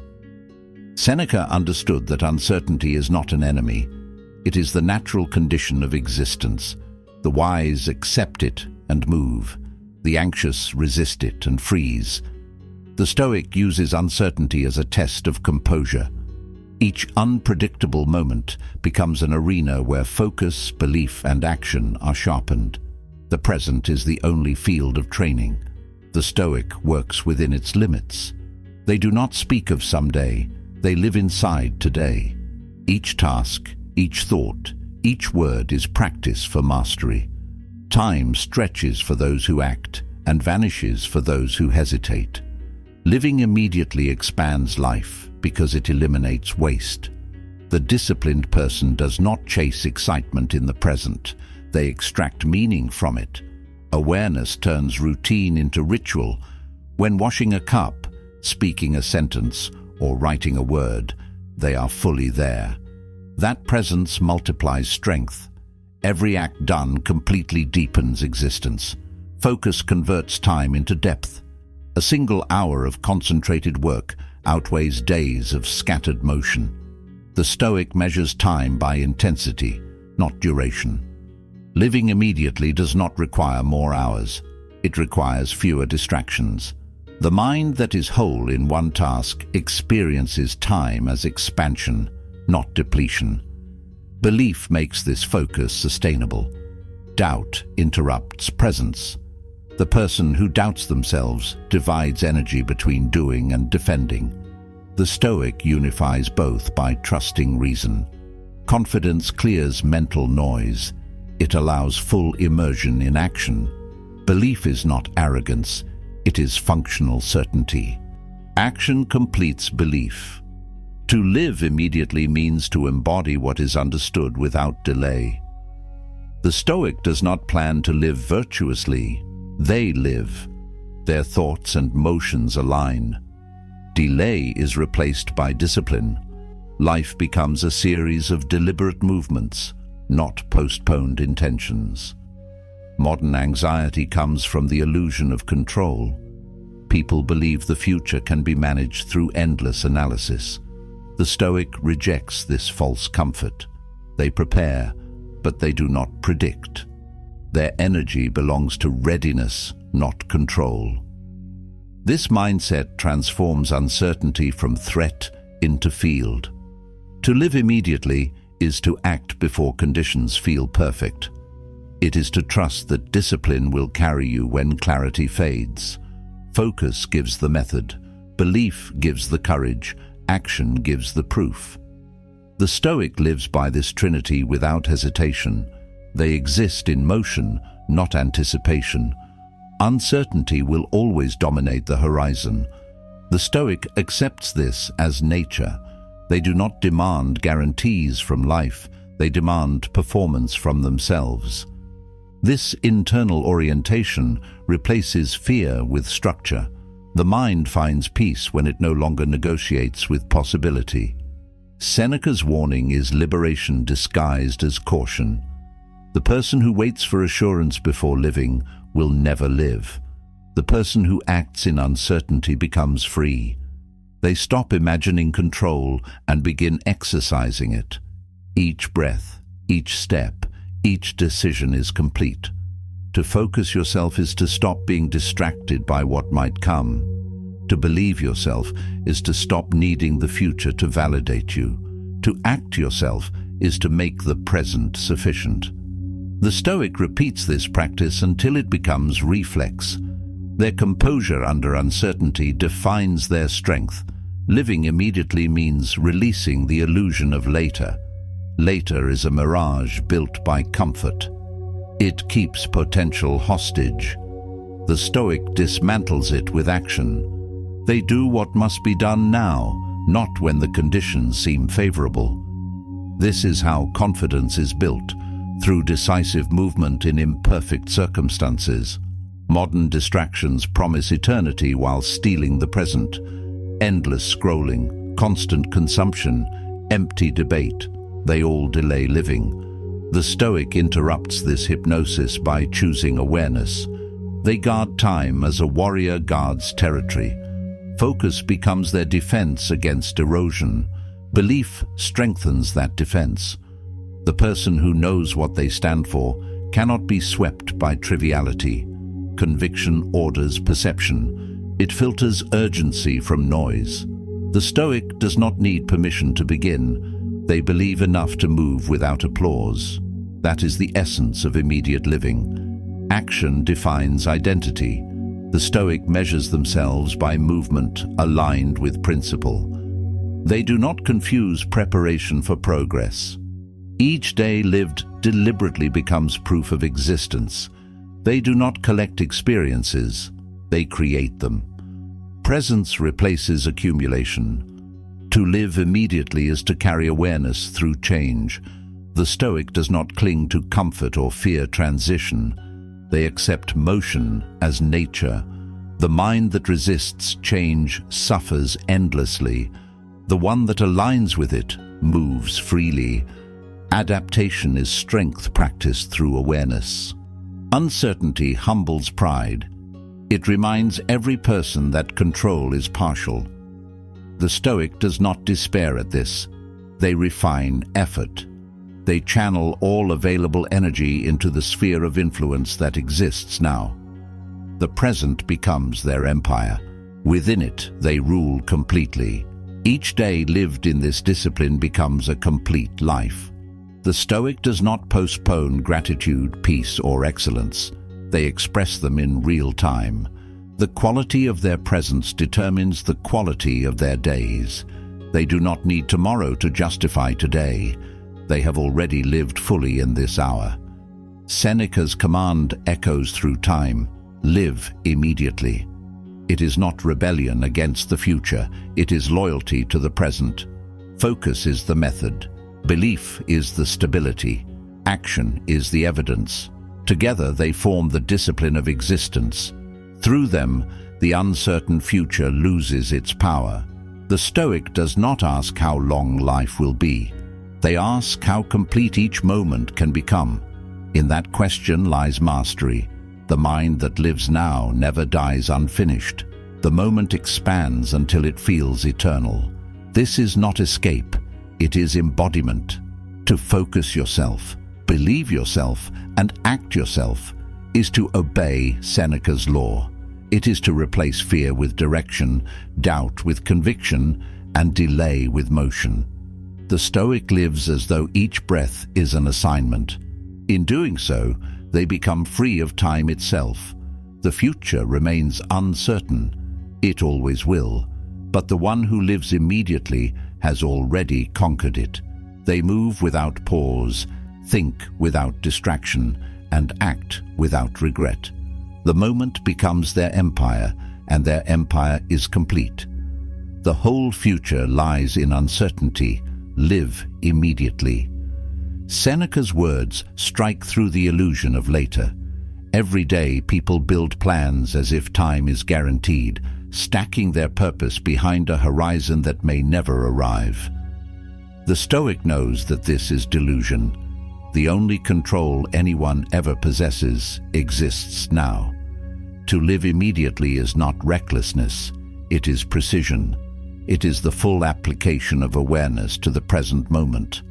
Seneca understood that uncertainty is not an enemy. It is the natural condition of existence. The wise accept it and move. The anxious resist it and freeze. The Stoic uses uncertainty as a test of composure. Each unpredictable moment becomes an arena where focus, belief, and action are sharpened. The present is the only field of training. The Stoic works within its limits. They do not speak of someday. They live inside today. Each task, each thought, each word is practice for mastery. Time stretches for those who act and vanishes for those who hesitate. Living immediately expands life because it eliminates waste. The disciplined person does not chase excitement in the present. They extract meaning from it. Awareness turns routine into ritual. When washing a cup, speaking a sentence, or writing a word, they are fully there. That presence multiplies strength. Every act done completely deepens existence. Focus converts time into depth. A single hour of concentrated work outweighs days of scattered motion. The Stoic measures time by intensity, not duration. Living immediately does not require more hours. It requires fewer distractions. The mind that is whole in one task experiences time as expansion, not depletion. Belief makes this focus sustainable. Doubt interrupts presence. The person who doubts themselves divides energy between doing and defending. The Stoic unifies both by trusting reason. Confidence clears mental noise. It allows full immersion in action. Belief is not arrogance, it is functional certainty. Action completes belief. To live immediately means to embody what is understood without delay. The Stoic does not plan to live virtuously. They live. Their thoughts and motions align. Delay is replaced by discipline. Life becomes a series of deliberate movements, not postponed intentions. Modern anxiety comes from the illusion of control. People believe the future can be managed through endless analysis. The Stoic rejects this false comfort. They prepare, but they do not predict. Their energy belongs to readiness, not control. This mindset transforms uncertainty from threat into field. To live immediately is to act before conditions feel perfect. It is to trust that discipline will carry you when clarity fades. Focus gives the method, belief gives the courage, action gives the proof. The Stoic lives by this trinity without hesitation. They exist in motion, not anticipation. Uncertainty will always dominate the horizon. The Stoic accepts this as nature. They do not demand guarantees from life, they demand performance from themselves. This internal orientation replaces fear with structure. The mind finds peace when it no longer negotiates with possibility. Seneca's warning is liberation disguised as caution. The person who waits for assurance before living will never live. The person who acts in uncertainty becomes free. They stop imagining control and begin exercising it. Each breath, each step, each decision is complete. To focus yourself is to stop being distracted by what might come. To believe yourself is to stop needing the future to validate you. To act yourself is to make the present sufficient. The Stoic repeats this practice until it becomes reflex. Their composure under uncertainty defines their strength. Living immediately means releasing the illusion of later. Later is a mirage built by comfort. It keeps potential hostage. The Stoic dismantles it with action. They do what must be done now, not when the conditions seem favorable. This is how confidence is built, through decisive movement in imperfect circumstances. Modern distractions promise eternity while stealing the present. Endless scrolling, constant consumption, empty debate, they all delay living. The Stoic interrupts this hypnosis by choosing awareness. They guard time as a warrior guards territory. Focus becomes their defense against erosion. Belief strengthens that defense. The person who knows what they stand for cannot be swept by triviality. Conviction orders perception. It filters urgency from noise. The Stoic does not need permission to begin. They believe enough to move without applause. That is the essence of immediate living. Action defines identity. The Stoic measures themselves by movement aligned with principle. They do not confuse preparation for progress. Each day lived deliberately becomes proof of existence. They do not collect experiences, they create them. Presence replaces accumulation. To live immediately is to carry awareness through change. The Stoic does not cling to comfort or fear transition. They accept motion as nature. The mind that resists change suffers endlessly. The one that aligns with it moves freely. Adaptation is strength practiced through awareness. Uncertainty humbles pride. It reminds every person that control is partial. The Stoic does not despair at this. They refine effort. They channel all available energy into the sphere of influence that exists now. The present becomes their empire. Within it, they rule completely. Each day lived in this discipline becomes a complete life. The Stoic does not postpone gratitude, peace, or excellence. They express them in real time. The quality of their presence determines the quality of their days. They do not need tomorrow to justify today. They have already lived fully in this hour. Seneca's command echoes through time: live immediately. It is not rebellion against the future, it is loyalty to the present. Focus is the method. Belief is the stability. Action is the evidence. Together they form the discipline of existence. Through them, the uncertain future loses its power. The Stoic does not ask how long life will be. They ask how complete each moment can become. In that question lies mastery. The mind that lives now never dies unfinished. The moment expands until it feels eternal. This is not escape, it is embodiment. To focus yourself, believe yourself, and act yourself is to obey Seneca's law. It is to replace fear with direction, doubt with conviction, and delay with motion. The Stoic lives as though each breath is an assignment. In doing so, they become free of time itself. The future remains uncertain. It always will. But the one who lives immediately has already conquered it. They move without pause, think without distraction, and act without regret. The moment becomes their empire, and their empire is complete. The whole future lies in uncertainty. Live immediately. Seneca's words strike through the illusion of later. Every day people build plans as if time is guaranteed, stacking their purpose behind a horizon that may never arrive. The Stoic knows that this is delusion. The only control anyone ever possesses exists now. To live immediately is not recklessness, it is precision. It is the full application of awareness to the present moment.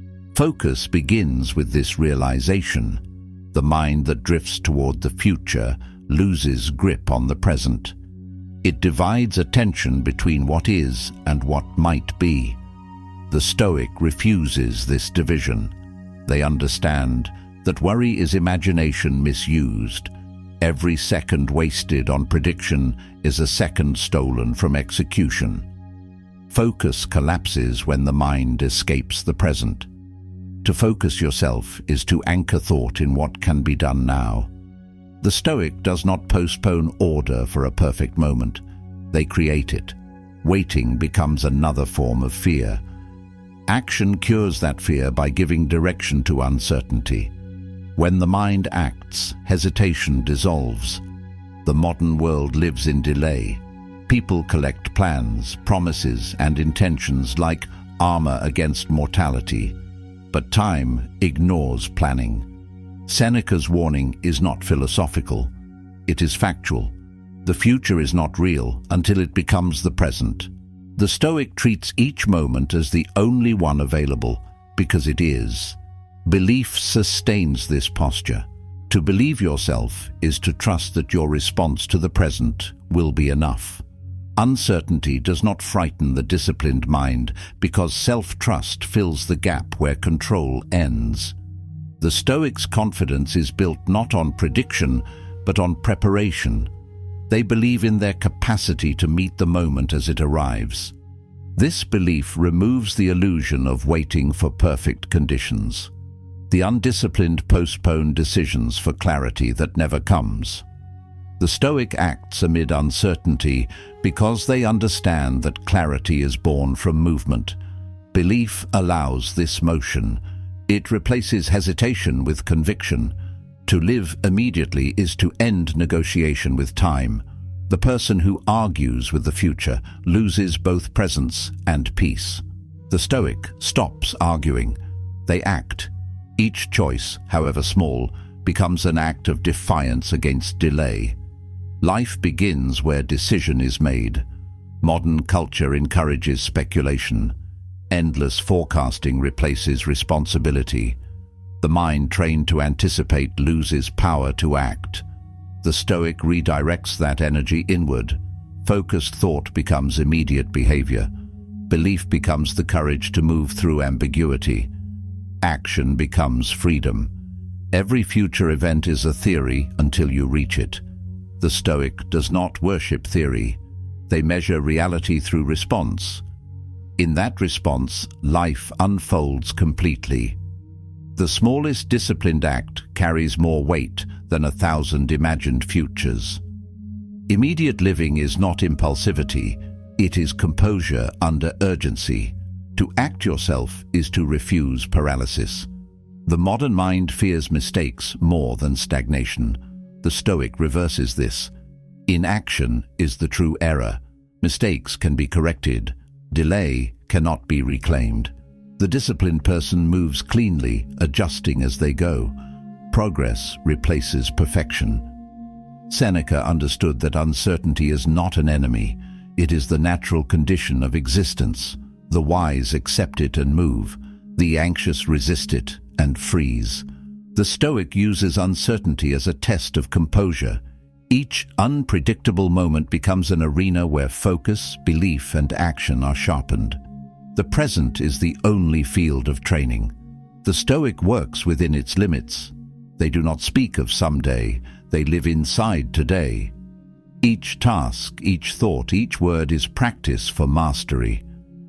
Focus begins with this realization. The mind that drifts toward the future loses grip on the present. It divides attention between what is and what might be. The Stoic refuses this division. They understand that worry is imagination misused. Every second wasted on prediction is a second stolen from execution. Focus collapses when the mind escapes the present. To focus yourself is to anchor thought in what can be done now. The Stoic does not postpone order for a perfect moment. They create it. Waiting becomes another form of fear. Action cures that fear by giving direction to uncertainty. When the mind acts, hesitation dissolves. The modern world lives in delay. People collect plans, promises, and intentions like armor against mortality. But time ignores planning. Seneca's warning is not philosophical. It is factual. The future is not real until it becomes the present. The Stoic treats each moment as the only one available because it is. Belief sustains this posture. To believe yourself is to trust that your response to the present will be enough. Uncertainty does not frighten the disciplined mind because self-trust fills the gap where control ends. The Stoic's confidence is built not on prediction, but on preparation. They believe in their capacity to meet the moment as it arrives. This belief removes the illusion of waiting for perfect conditions. The undisciplined postpone decisions for clarity that never comes. The Stoic acts amid uncertainty because they understand that clarity is born from movement. Belief allows this motion. It replaces hesitation with conviction. To live immediately is to end negotiation with time. The person who argues with the future loses both presence and peace. The Stoic stops arguing. They act. Each choice, however small, becomes an act of defiance against delay. Life begins where decision is made. Modern culture encourages speculation. Endless forecasting replaces responsibility. The mind trained to anticipate loses power to act. The Stoic redirects that energy inward. Focused thought becomes immediate behavior. Belief becomes the courage to move through ambiguity. Action becomes freedom. Every future event is a theory until you reach it. The Stoic does not worship theory. They measure reality through response. In that response, life unfolds completely. The smallest disciplined act carries more weight than a thousand imagined futures. Immediate living is not impulsivity, it is composure under urgency. To act yourself is to refuse paralysis. The modern mind fears mistakes more than stagnation. The Stoic reverses this. Inaction is the true error. Mistakes can be corrected. Delay cannot be reclaimed. The disciplined person moves cleanly, adjusting as they go. Progress replaces perfection. Seneca understood that uncertainty is not an enemy. It is the natural condition of existence. The wise accept it and move. The anxious resist it and freeze. The Stoic uses uncertainty as a test of composure. Each unpredictable moment becomes an arena where focus, belief, and action are sharpened. The present is the only field of training. The Stoic works within its limits. They do not speak of someday, they live inside today. Each task, each thought, each word is practice for mastery.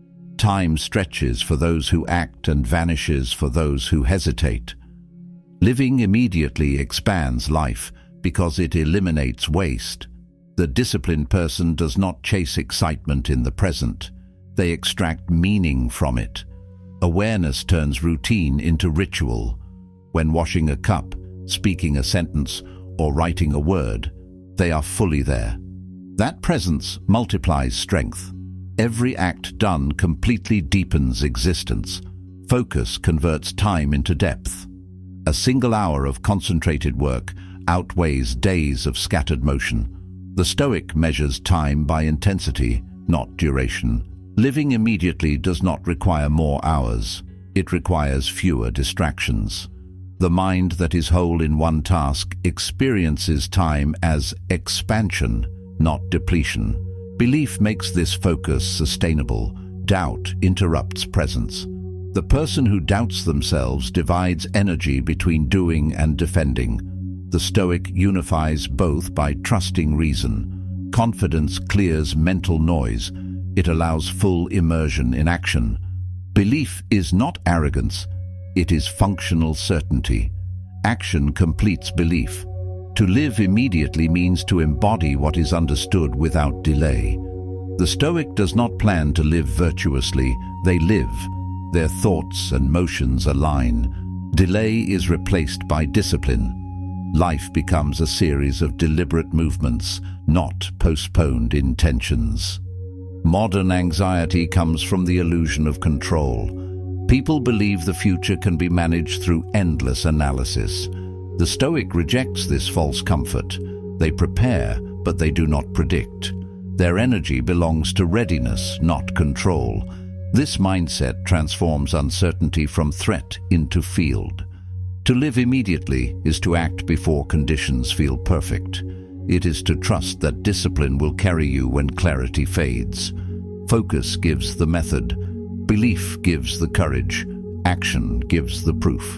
Time stretches for those who act and vanishes for those who hesitate. Living immediately expands life because it eliminates waste. The disciplined person does not chase excitement in the present. They extract meaning from it. Awareness turns routine into ritual. When washing a cup, speaking a sentence, or writing a word, they are fully there. That presence multiplies strength. Every act done completely deepens existence. Focus converts time into depth. A single hour of concentrated work outweighs days of scattered motion. The Stoic measures time by intensity, not duration. Living immediately does not require more hours. It requires fewer distractions. The mind that is whole in one task experiences time as expansion, not depletion. Belief makes this focus sustainable. Doubt interrupts presence. The person who doubts themselves divides energy between doing and defending. The Stoic unifies both by trusting reason. Confidence clears mental noise. It allows full immersion in action. Belief is not arrogance, it is functional certainty. Action completes belief. To live immediately means to embody what is understood without delay. The Stoic does not plan to live virtuously, they live. Their thoughts and motions align. Delay is replaced by discipline. Life becomes a series of deliberate movements, not postponed intentions. Modern anxiety comes from the illusion of control. People believe the future can be managed through endless analysis. The Stoic rejects this false comfort. They prepare, but they do not predict. Their energy belongs to readiness, not control. This mindset transforms uncertainty from threat into field. To live immediately is to act before conditions feel perfect. It is to trust that discipline will carry you when clarity fades. Focus gives the method. Belief gives the courage. Action gives the proof.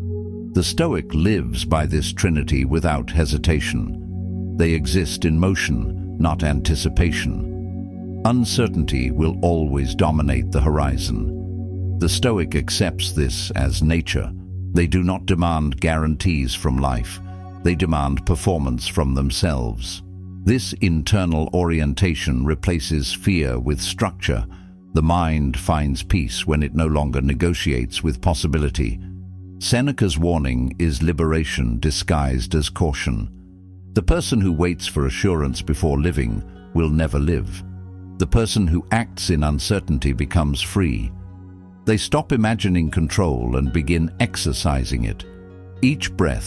The Stoic lives by this trinity without hesitation. They exist in motion, not anticipation. Uncertainty will always dominate the horizon. The Stoic accepts this as nature. They do not demand guarantees from life. They demand performance from themselves. This internal orientation replaces fear with structure. The mind finds peace when it no longer negotiates with possibility. Seneca's warning is liberation disguised as caution. The person who waits for assurance before living will never live. The person who acts in uncertainty becomes free. They stop imagining control and begin exercising it. Each breath,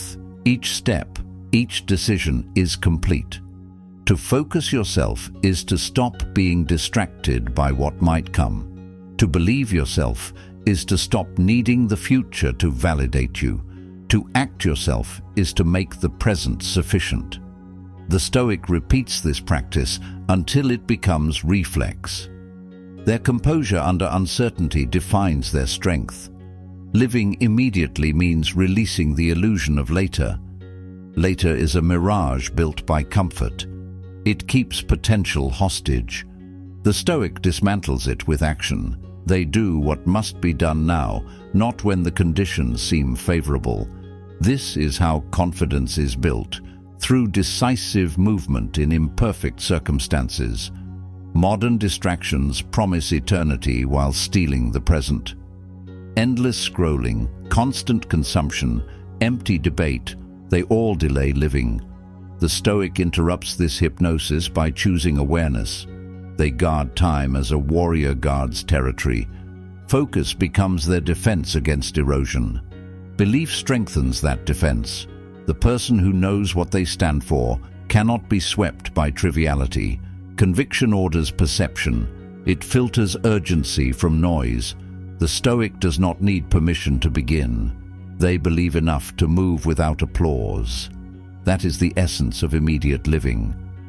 Each step, each decision is complete. To focus yourself is to stop being distracted by what might come. To believe yourself is to stop needing the future to validate you. To act yourself is to make the present sufficient. The Stoic repeats this practice until it becomes reflex. Their composure under uncertainty defines their strength. Living immediately means releasing the illusion of later. Later is a mirage built by comfort. It keeps potential hostage. The Stoic dismantles it with action. They do what must be done now, not when the conditions seem favorable. This is how confidence is built, through decisive movement in imperfect circumstances. Modern distractions promise eternity while stealing the present. Endless scrolling, constant consumption, empty debate, they all delay living. The Stoic interrupts this hypnosis by choosing awareness. They guard time as a warrior guards territory. Focus becomes their defense against erosion. Belief strengthens that defense. The person who knows what they stand for cannot be swept by triviality. Conviction orders perception. It filters urgency from noise. The Stoic does not need permission to begin. They believe enough to move without applause. That is the essence of immediate living.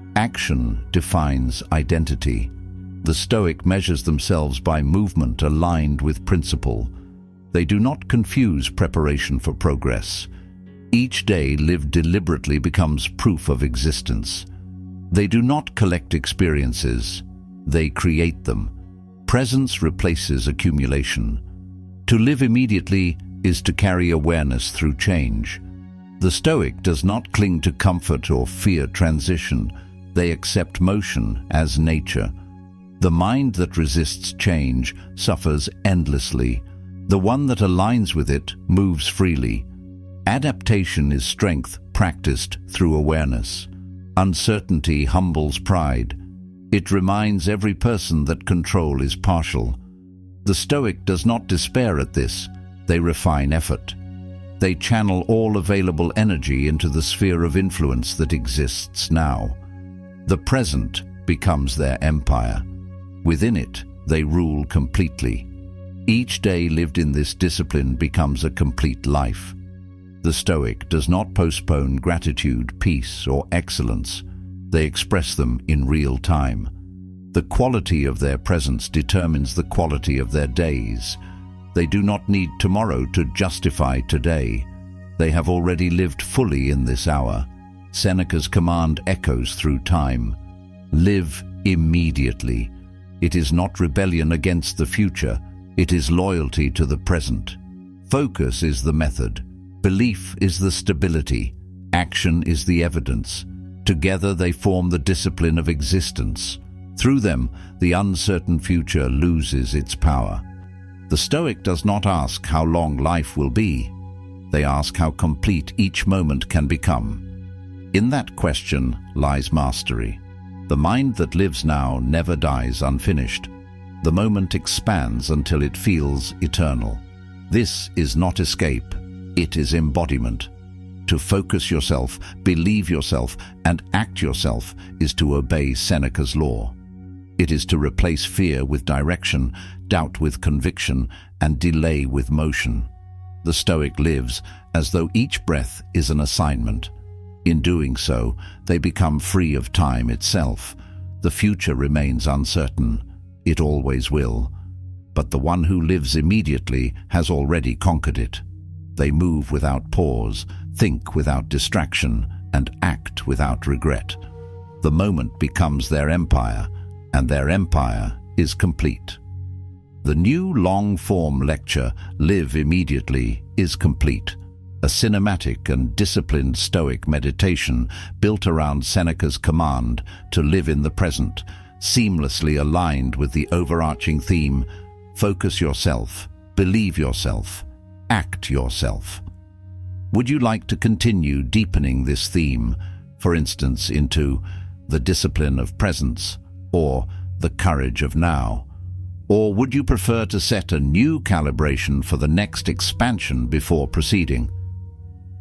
Action defines identity. The Stoic measures themselves by movement aligned with principle. They do not confuse preparation for progress. Each day lived deliberately becomes proof of existence. They do not collect experiences. They create them. Presence replaces accumulation. To live immediately is to carry awareness through change. The Stoic does not cling to comfort or fear transition. They accept motion as nature. The mind that resists change suffers endlessly. The one that aligns with it moves freely. Adaptation is strength practiced through awareness. Uncertainty humbles pride. It reminds every person that control is partial. The Stoic does not despair at this. They refine effort. They channel all available energy into the sphere of influence that exists now. The present becomes their empire. Within it, they rule completely. Each day lived in this discipline becomes a complete life. The Stoic does not postpone gratitude, peace, or excellence. They express them in real time. The quality of their presence determines the quality of their days. They do not need tomorrow to justify today. They have already lived fully in this hour. Seneca's command echoes through time. Live immediately. It is not rebellion against the future. It is loyalty to the present. Focus is the method. Belief is the stability. Action is the evidence. Together they form the discipline of existence. Through them, the uncertain future loses its power. The Stoic does not ask how long life will be. They ask how complete each moment can become. In that question lies mastery. The mind that lives now never dies unfinished. The moment expands until it feels eternal. This is not escape. It is embodiment. To focus yourself, believe yourself, and act yourself is to obey Seneca's law. It is to replace fear with direction, doubt with conviction, and delay with motion. The Stoic lives as though each breath is an assignment. In doing so, they become free of time itself. The future remains uncertain. It always will. But the one who lives immediately has already conquered it. They move without pause, think without distraction, and act without regret. The moment becomes their empire, and their empire is complete. The new long-form lecture, Live Immediately, is complete. A cinematic and disciplined Stoic meditation built around Seneca's command to live in the present, seamlessly aligned with the overarching theme, focus yourself, believe yourself, act yourself. Would you like to continue deepening this theme, for instance, into the discipline of presence or the courage of now? Or would you prefer to set a new calibration for the next expansion before proceeding?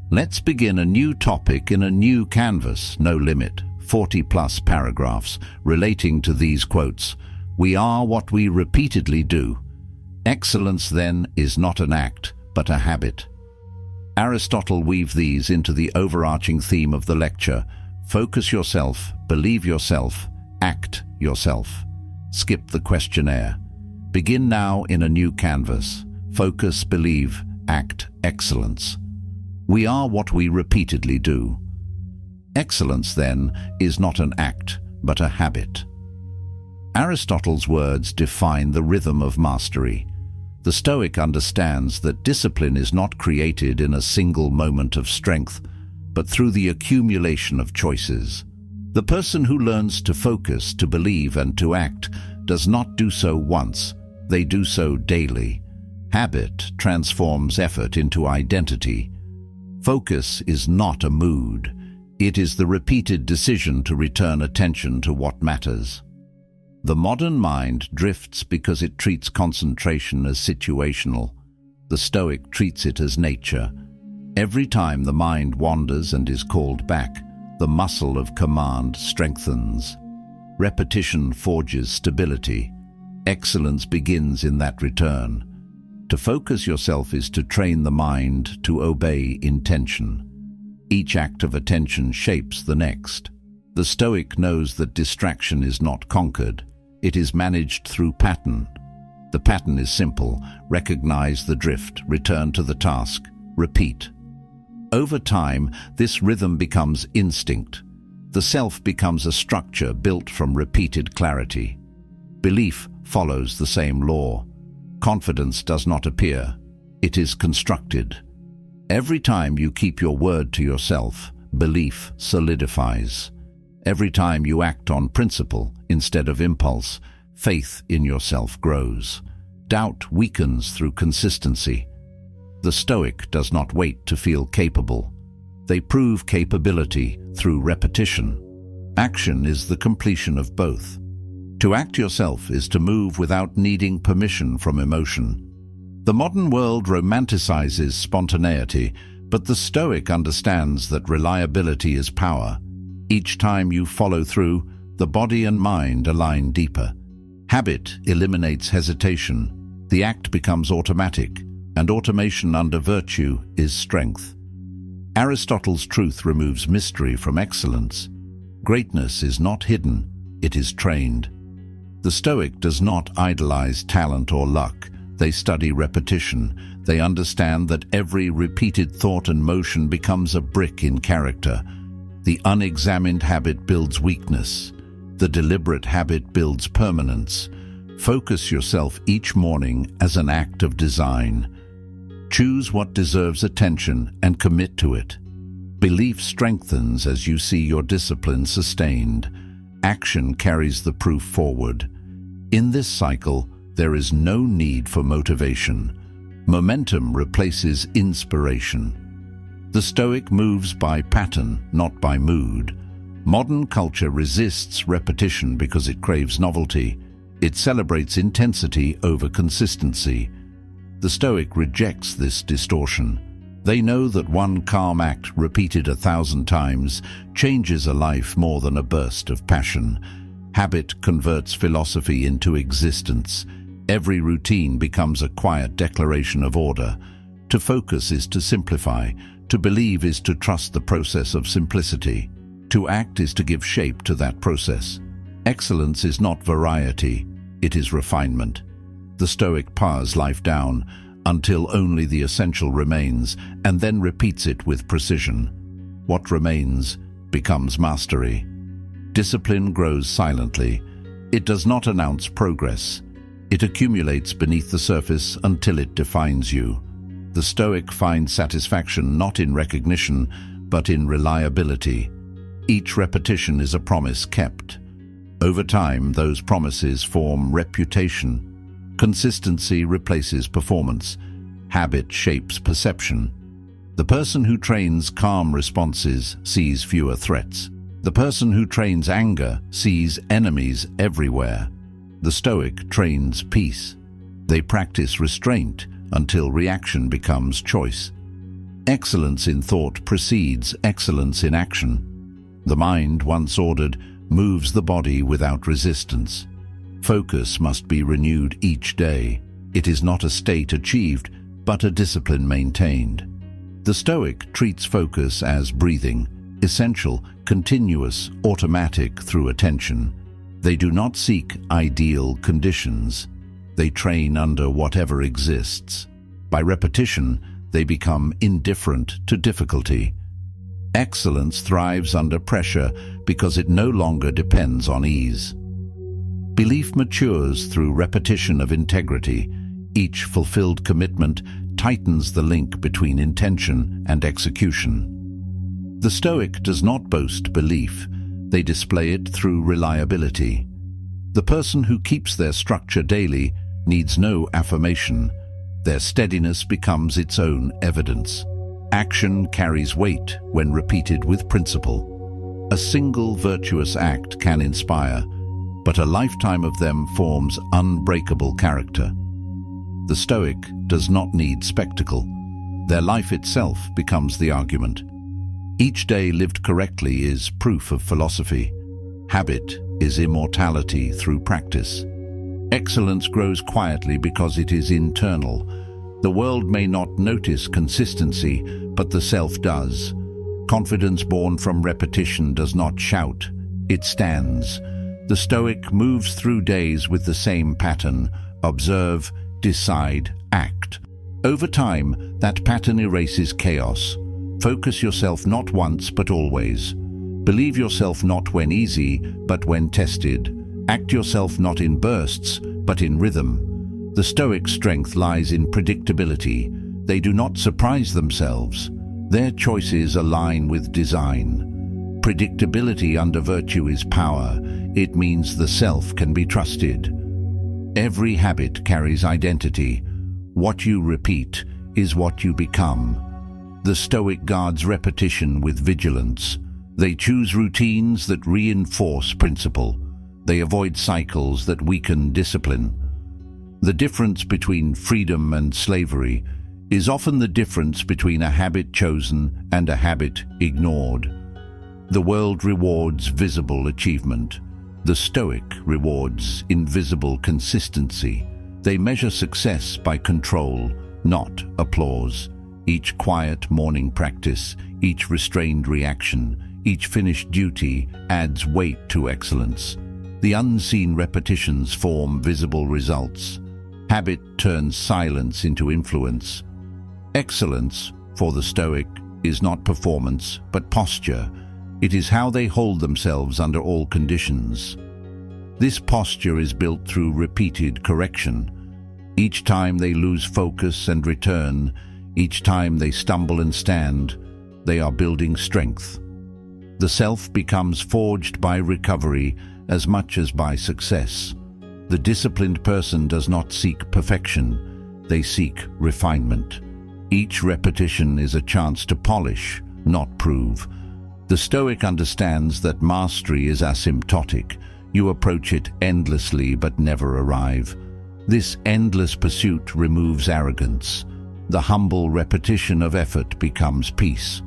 Let's begin a new topic in a new canvas, no limit, forty plus paragraphs, relating to these quotes. We are what we repeatedly do. Excellence, then, is not an act, but a habit. Aristotle weaved these into the overarching theme of the lecture. Focus yourself, believe yourself, act yourself. Skip the questionnaire. Begin now in a new canvas. Focus, believe, act, excellence. We are what we repeatedly do. Excellence, then, is not an act, but a habit. Aristotle's words define the rhythm of mastery. The Stoic understands that discipline is not created in a single moment of strength, but through the accumulation of choices. The person who learns to focus, to believe, and to act does not do so once, they do so daily. Habit transforms effort into identity. Focus is not a mood. It is the repeated decision to return attention to what matters. The modern mind drifts because it treats concentration as situational. The Stoic treats it as nature. Every time the mind wanders and is called back, the muscle of command strengthens. Repetition forges stability. Excellence begins in that return. To focus yourself is to train the mind to obey intention. Each act of attention shapes the next. The Stoic knows that distraction is not conquered. It is managed through pattern. The pattern is simple. Recognize the drift, return to the task, repeat. Over time, this rhythm becomes instinct. The self becomes a structure built from repeated clarity. Belief follows the same law. Confidence does not appear. It is constructed. Every time you keep your word to yourself, belief solidifies. Every time you act on principle instead of impulse, faith in yourself grows. Doubt weakens through consistency. The Stoic does not wait to feel capable. They prove capability through repetition. Action is the completion of both. To act yourself is to move without needing permission from emotion. The modern world romanticizes spontaneity, but the Stoic understands that reliability is power. Each time you follow through, the body and mind align deeper. Habit eliminates hesitation. The act becomes automatic, and automation under virtue is strength. Aristotle's truth removes mystery from excellence. Greatness is not hidden, it is trained. The Stoic does not idolize talent or luck. They study repetition. They understand that every repeated thought and motion becomes a brick in character. The unexamined habit builds weakness. The deliberate habit builds permanence. Focus yourself each morning as an act of design. Choose what deserves attention and commit to it. Belief strengthens as you see your discipline sustained. Action carries the proof forward. In this cycle, there is no need for motivation. Momentum replaces inspiration. The Stoic moves by pattern, not by mood. Modern culture resists repetition because it craves novelty. It celebrates intensity over consistency. The Stoic rejects this distortion. They know that one calm act repeated a thousand times changes a life more than a burst of passion. Habit converts philosophy into existence. Every routine becomes a quiet declaration of order. To focus is to simplify. To believe is to trust the process of simplicity. To act is to give shape to that process. Excellence is not variety, it is refinement. The Stoic pars life down until only the essential remains and then repeats it with precision. What remains becomes mastery. Discipline grows silently. It does not announce progress. It accumulates beneath the surface until it defines you. The Stoic finds satisfaction not in recognition, but in reliability. Each repetition is a promise kept. Over time, those promises form reputation. Consistency replaces performance. Habit shapes perception. The person who trains calm responses sees fewer threats. The person who trains anger sees enemies everywhere. The Stoic trains peace. They practice restraint until reaction becomes choice. Excellence in thought precedes excellence in action. The mind, once ordered, moves the body without resistance. Focus must be renewed each day. It is not a state achieved, but a discipline maintained. The Stoic treats focus as breathing, essential, continuous, automatic through attention. They do not seek ideal conditions. They train under whatever exists. By repetition, they become indifferent to difficulty. Excellence thrives under pressure because it no longer depends on ease. Belief matures through repetition of integrity. Each fulfilled commitment tightens the link between intention and execution. The Stoic does not boast belief. They display it through reliability. The person who keeps their structure daily needs no affirmation. Their steadiness becomes its own evidence. Action carries weight when repeated with principle. A single virtuous act can inspire, but a lifetime of them forms unbreakable character. The Stoic does not need spectacle. Their life itself becomes the argument. Each day lived correctly is proof of philosophy. Habit is immortality through practice. Excellence grows quietly because it is internal. The world may not notice consistency, but the self does. Confidence born from repetition does not shout, it stands. The Stoic moves through days with the same pattern: observe, decide, act. Over time, that pattern erases chaos. Focus yourself not once but always. Believe yourself not when easy, but when tested. Act yourself not in bursts, but in rhythm. The Stoic strength lies in predictability. They do not surprise themselves. Their choices align with design. Predictability under virtue is power. It means the self can be trusted. Every habit carries identity. What you repeat is what you become. The Stoic guards repetition with vigilance. They choose routines that reinforce principle. They avoid cycles that weaken discipline. The difference between freedom and slavery is often the difference between a habit chosen and a habit ignored. The world rewards visible achievement. The Stoic rewards invisible consistency. They measure success by control, not applause. Each quiet morning practice, each restrained reaction, each finished duty adds weight to excellence. The unseen repetitions form visible results. Habit turns silence into influence. Excellence, for the Stoic, is not performance, but posture. It is how they hold themselves under all conditions. This posture is built through repeated correction. Each time they lose focus and return, each time they stumble and stand, they are building strength. The self becomes forged by recovery as much as by success. The disciplined person does not seek perfection, they seek refinement. Each repetition is a chance to polish, not prove. The Stoic understands that mastery is asymptotic. You approach it endlessly but never arrive. This endless pursuit removes arrogance. The humble repetition of effort becomes peace.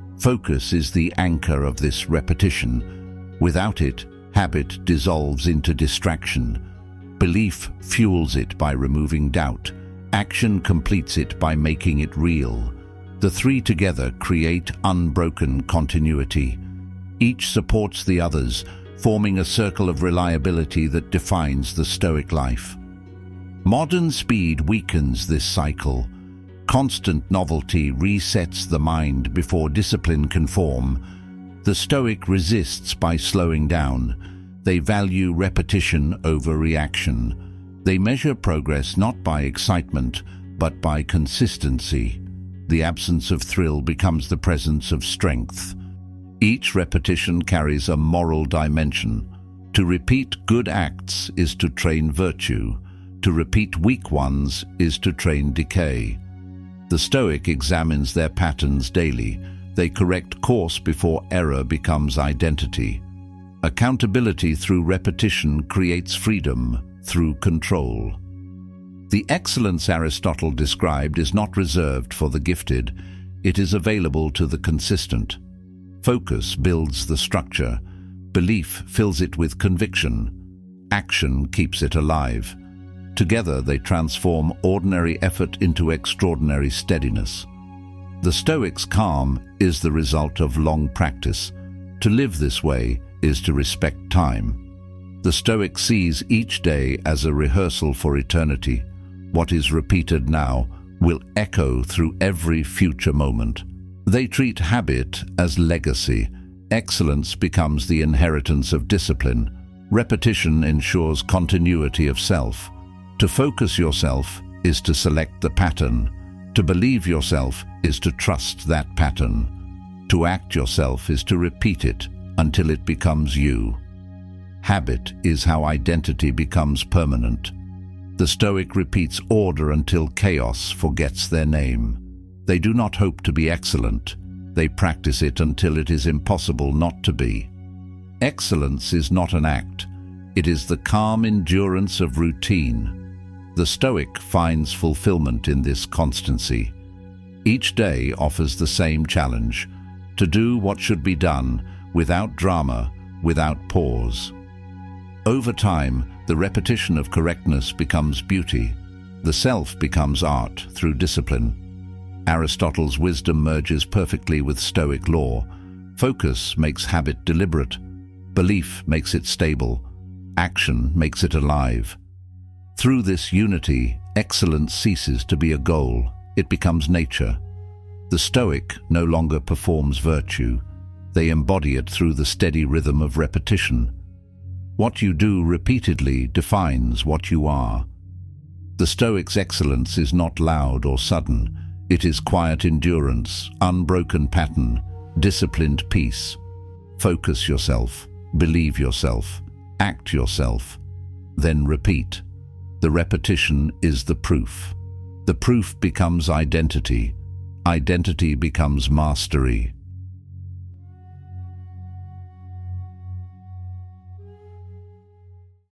Focus is the anchor of this repetition. Without it, habit dissolves into distraction. Belief fuels it by removing doubt. Action completes it by making it real. The three together create unbroken continuity. Each supports the others, forming a circle of reliability that defines the Stoic life. Modern speed weakens this cycle. Constant novelty resets the mind before discipline can form. The Stoic resists by slowing down. They value repetition over reaction. They measure progress not by excitement, but by consistency. The absence of thrill becomes the presence of strength. Each repetition carries a moral dimension. To repeat good acts is to train virtue. To repeat weak ones is to train decay. The Stoic examines their patterns daily. They correct course before error becomes identity. Accountability through repetition creates freedom through control. The excellence Aristotle described is not reserved for the gifted. It is available to the consistent. Focus builds the structure. Belief fills it with conviction. Action keeps it alive. Together they transform ordinary effort into extraordinary steadiness. The Stoic's calm is the result of long practice. To live this way is to respect time. The Stoic sees each day as a rehearsal for eternity. What is repeated now will echo through every future moment. They treat habit as legacy. Excellence becomes the inheritance of discipline. Repetition ensures continuity of self. To focus yourself is to select the pattern. To believe yourself is to trust that pattern. To act yourself is to repeat it until it becomes you. Habit is how identity becomes permanent. The Stoic repeats order until chaos forgets their name. They do not hope to be excellent. They practice it until it is impossible not to be. Excellence is not an act. It is the calm endurance of routine. The Stoic finds fulfillment in this constancy. Each day offers the same challenge, to do what should be done without drama, without pause. Over time, the repetition of correctness becomes beauty. The self becomes art through discipline. Aristotle's wisdom merges perfectly with Stoic law. Focus makes habit deliberate. Belief makes it stable. Action makes it alive. Through this unity, excellence ceases to be a goal. It becomes nature. The Stoic no longer performs virtue. They embody it through the steady rhythm of repetition. What you do repeatedly defines what you are. The Stoic's excellence is not loud or sudden. It is quiet endurance, unbroken pattern, disciplined peace. Focus yourself, believe yourself, act yourself, then repeat. The repetition is the proof. The proof becomes identity. Identity becomes mastery.